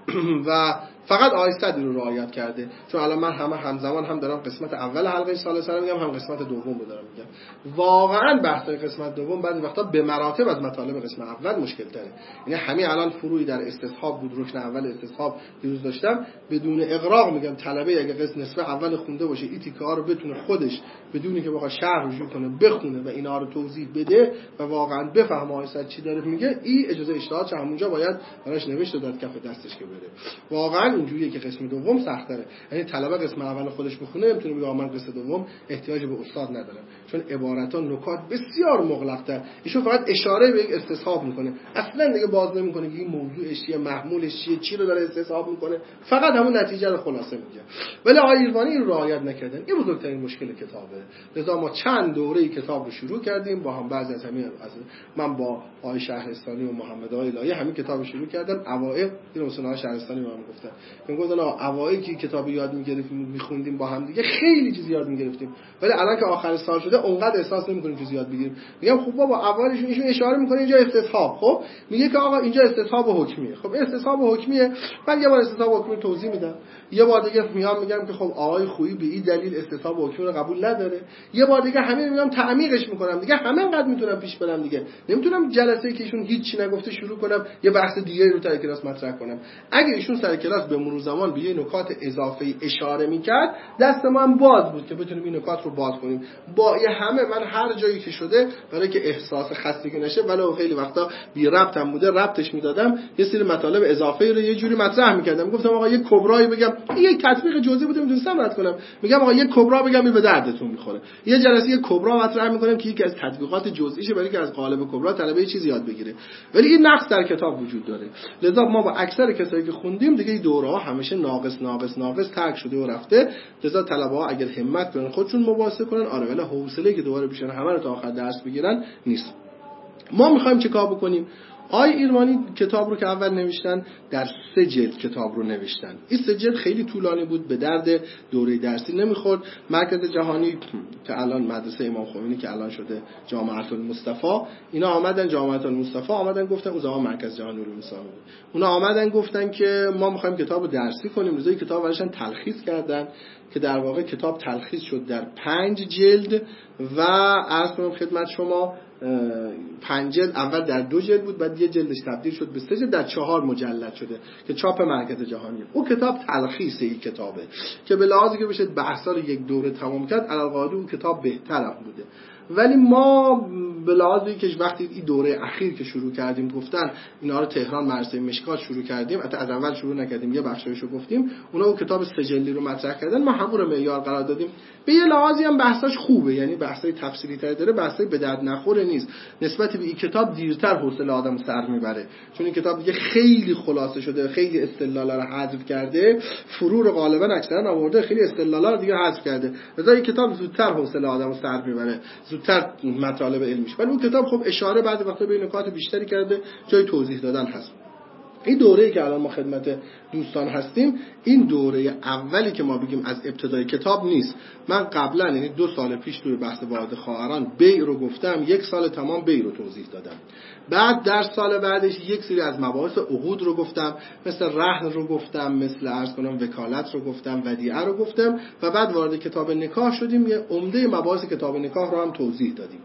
[SPEAKER 1] و فقط آقای صدری رو رعایت کرده، چون الان من همه همزمان هم دارم قسمت اول حلقه ثالثه رو میگم هم قسمت دوم رو دارم میگم. واقعا بحث‌های قسمت دوم بعضی وقتا به مراتب از مطالب قسمت اول مشکل تره. یعنی همین الان فروعی در استصحاب بود، رکن اول استصحاب دیروز داشتم، بدون اغراق میگم طلبه اگه قسم نصف اول خونده باشه این تیکه ها رو بتونه خودش بدونی که بخواد شرح رجوع کنه بخونه و اینا رو توضیح بده و واقعا بفهمه آقای صدر چی داره میگه، این اجازه اجتهاد همونجا باید براش نوشته داد کف دستش که بره. واقعا اینجوریه که قسم دوم سخت‌تره. یعنی طلبه قسم اول خودش بخونه نمیتونه بگه من قسم دوم احتیاج به استاد ندارم، چون عبارت‌ها نکات بسیار مغلق‌تر. ایشون فقط اشاره به یک استصحاب میکنه، اصلا دیگه باز نمیکنه که این موضوعش چیه، محمولش چیه، چی رو داره استصحاب میکنه، فقط همون نتیجه رو خلاصه میگه. ولی آقای ایرانی این رعایت نکردن. این بزرگترین مشکل کتابه. لذا ما چند دوره کتاب رو شروع کردیم با هم، بعضی از همین از من با آقای شهرستانی و محمد آقای الهی همین کتاب شروع کردم. اوایل این حسین شهرستانی بهم گفتن میگفتن اوایل که کتاب یاد میگرفتیم میخوندیم با هم دیگه خیلی چیز یاد میگرفتیم، ولی الان که آخر سال شده اونقدر احساس نمیکنیم چیز یاد بگیریم. میگم خب بابا اولش ایشون اشاره میکنه اینجا استصحاب، خب میگه که آقا اینجا استصحاب حکمیه. خب استصحاب حکمیه، من یه بار استصحاب حکمی توضیح میدم، یه بار دیگه میام میگم که خب آقای خویی به این دلیل استصحاب حکمی رو قبول نداره، یه بار دیگه همین میام تعمیقش میکنم دیگه، همه انقدر میتونم پیش برم دیگه. نمیتونم جلسه که ایشون هیچ چی نگفته شروع کنم یه بحث دیگه رو تا کلاس مطرح کنم. اگه ایشون سر کلاس به مرور زمان به یه نکات اضافه اشاره میکرد دست ما هم باز بود که بتونیم این نکات رو باز کنیم. با یه همه من هر جایی که شده برای که احساس خستگی نشه ولو خیلی وقتا بی ربط هم بوده ربطش میدادم، یه سری مطالب اضافه رو یه جوری مطرح میکردم، گفتم آقا یه کبرایی بگم، این یک تطبیق جزئی بوده میتونستم رد کنم، میگم آقا یه کبرا بگم این به دردتون میخوره. یه جلسه یه کبرا مطرح میکنم که یکی از تطبیقات جزئیشه برای که از قالب کبرا طلبه چیزی یاد بگیره، ولی این نقص در کتاب وجود داره. لذا ما با اکثر کسایی که خوندیم دیگه این دوره‌ها همیشه ناقص ناقص ناقص ترک شده و رفته. لذا طلبه‌ها اگر همت کنن خودشون مباحثه کنن، آره ولی حوصله که دوباره بشن همه رو تا آخر درس بگیرن نیست. ما می‌خوایم چه کار بکنیم؟ آقای ایرانی کتاب رو که اول نوشتن در سه جلد کتاب رو نوشتن. این سه جلد خیلی طولانی بود، به درد دوره درسی نمیخورد. مرکز جهانی که الان مدرسه امام خمینی که الان شده جامعه المصطفی، اینا آمدن جامعه المصطفی آمدن گفتن اون زمان مرکز جهانی علوم اسلامی بود، اونا آمدن گفتن که ما میخوایم کتاب رو درسی کنیم. روزای کتاب براشون تلخیص کردن، که در واقع کتاب تلخیص شد در پنج جلد و عرض کنم خدمت شما پنج جلد اول در دو جلد بود، بعد یه جلدش تبدیل شد به سه جلد، در چهار مجلد شده که چاپ مرکز جهانی. او کتاب تلخیص این کتابه که به لحاظی که بشه بحثا رو یک دوره تمام کرد، علاوه اون کتاب بهترم بوده. ولی ما به لحاظی که وقتی این دوره اخیر که شروع کردیم گفتن اینا رو تهران مدرسه مشکات شروع کردیم، حتی از اول شروع نکردیم، یه بخشایشو گفتیم، اونا اون کتاب سجلی رو مطرح کردن، ما همون رو معیار قرار دادیم. به یه لحاظی هم بحثاش خوبه، یعنی بحثای تفصیلی تر داره، بحثای به درد نخوره نیست. نسبت به این کتاب دیرتر حوصله آدم سر میبره، چون این کتاب دیگه خیلی خلاصه شده، خیلی استدلالا رو حذف کرده، فرو رو غالبا اکثرا آورده، خیلی استدلالا رو دیگه حذف کرده. لذا این کتاب زودتر حوصله آدمو سر میبره، زودتر مطالب علمیش. ولی اون کتاب خب اشاره بعضی وقتا به نکات بیشتری کرده، جای توضیح دادن هست. این دوره‌ای که الان ما خدمت دوستان هستیم، این دوره اولی که ما بگیم از ابتدای کتاب نیست. من قبلا یعنی دو سال پیش توی بحث واحد خواهران بیع رو گفتم، یک سال تمام بیع رو توضیح دادم. بعد در سال بعدش یک سری از مباحث عقود رو گفتم، مثل رهن رو گفتم، مثل عرض کنم وکالت رو گفتم، ودیعه رو گفتم و بعد وارد کتاب نکاح شدیم، یه عمده مباحث کتاب نکاح رو هم توضیح دادیم.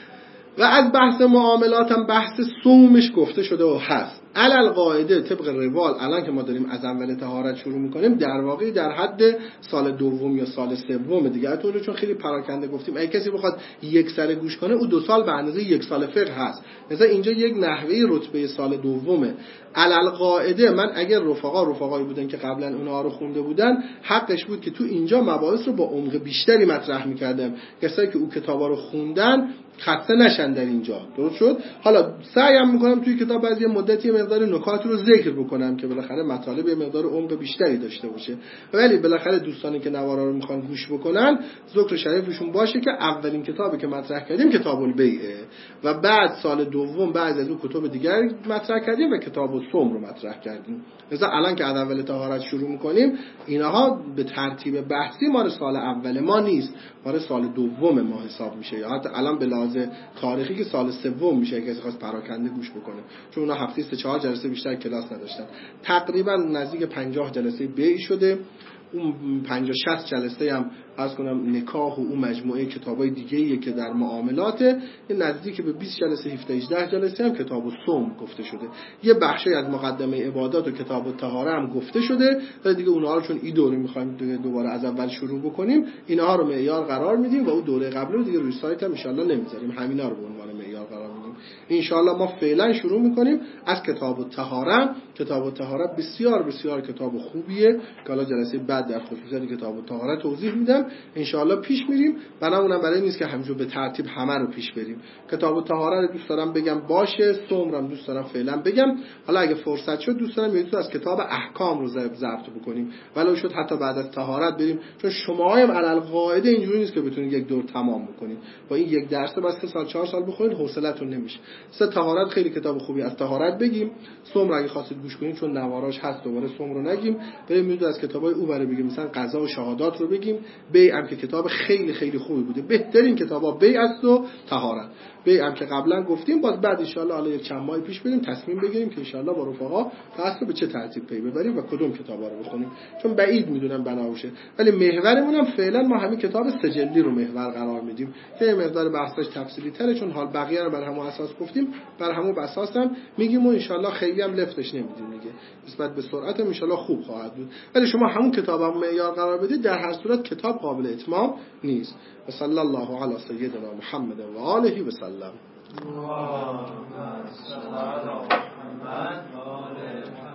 [SPEAKER 1] و از بحث معاملات هم بحث صومش گفته شده و هست. علل قاعده طبق روال الان که ما داریم از اول طهارت شروع میکنیم، در واقع در حد سال دوم یا سال سوم دیگه، طوری چون خیلی پراکنده گفتیم اگه کسی بخواد یک سره گوش کنه او دو سال به اندازه یک سال فقه هست. مثلا اینجا یک نحوه رتبه سال دومه. علل قاعده من اگر رفقا رفقایی بودن که قبلا اونها رو خونده بودن، حقش بود که تو اینجا مباحث رو با عمق بیشتری مطرح میکردم. کسایی که او کتابا رو خوندن خسته نشن در اینجا. درست شد؟ حالا سعیم میکنم توی کتاب بعضی مدتی مقدار نکات رو ذکر بکنم که بالاخره مطالب یه مقدار عمق بیشتری داشته باشه. ولی بالاخره دوستانی که نوارا رو میخوان گوش بکنن، ذکر شریفشون باشه که اولین کتابی که مطرح کردیم کتاب البیعه و بعد سال دوم بعد از اون کتاب دیگر مطرح کردیم و کتاب الصوم رو مطرح کردیم. مثلا الان که از اول طهارت شروع میکنیم، اینها به ترتیب بحثی مال سال اول ما نیست، مال سال دوم ما حساب میشه، یا حتی الان به لحاظ تاریخی که سال سوم میشه که کسی خواست پراکنده گوش بکنه، چون اونا هفته سه چهار جلسه بیشتر کلاس نداشتن. تقریبا نزدیک پنجاه جلسه بیع شده، اون پنجاه شصت جلسه هم عرض کنم نکاح و اون مجموعه کتابای دیگه‌ایه که در معاملاته، یه نزدیک به بیست جلسه هفده هجده جلسه هم کتاب الصوم گفته شده. یه بخشی از مقدمه عبادات و کتاب الطهاره هم گفته شده، ولی دیگه اونها رو چون این دوره می‌خوایم دوباره از اول شروع بکنیم، اینها رو معیار قرار میدیم و اون دوره قبلی رو دیگه روی سایت هم ان شاءالله نمیذاریم، همینا رو به عنوان معیار قرار میدیم. ان شاءالله ما فعلا شروع می‌کنیم از کتاب الطهاره. کتاب الطهاره بسیار بسیار کتاب خوبیه که حالا جلسه بعد در خصوصیات کتاب الطهاره توضیح میدم. ان شاءالله پیش میریم. بنامونم برای نیست که همینجور به ترتیب همه رو پیش بریم. کتاب الطهاره رو دوست دارم بگم باشه، صوم رو دوست دارم فعلا بگم. حالا اگه فرصت شد دوست دارم یه از کتاب احکام رو ضبط بکنیم، ولو شد حتی بعد از طهارت بریم، چون شما هم علل قاعده اینجوری نیست که بتونید یک دور تمام بکنید. با این یک درس بس که سال چهار سال بخونید حوصله‌تون نمیشه. سه طهارت خیلی کتاب خوبی، از طهارت بگیم. صوم رو اگه خواستید گوش کنید چون نواراش هست دوباره صوم رو نگیم، بریم میاد از کتابای او برای بگیم، مثلا قضا و شهادات رو بگیم. بیع هم که کتاب خیلی خیلی خوبی بوده، بهترین کتابا بیع است و طهارت. بیع هم که قبلا گفتیم، باز بعد ان شاءالله حالا یک چند ماه پیش بریم تصمیم بگیریم که ان شاءالله با رفقا بحث رو به چه ترتیب پی ببریم و کدوم کتابا رو بخونیم، چون بعید میدونم بناوشه. ولی محورمون هم فعلا ما همین کتاب سجلی رو محور قرار میدیم که یه مقدار بحثش تفصیلی تره، چون حال بقیه رو بر همون اساس گفتیم، بر همون اساس هم میگیم و ان شاءالله خیلی هم لفتش نمیدیم دیگه، نسبت به سرعت ان شاءالله خوب خواهد بود. ولی شما همون کتابم معیار قرار بدید، در هر صورت کتاب قابل اتمام نیست. و صلی الله علی سیدنا محمد و آله و سلم.
[SPEAKER 2] اللهم صل علی محمد و آل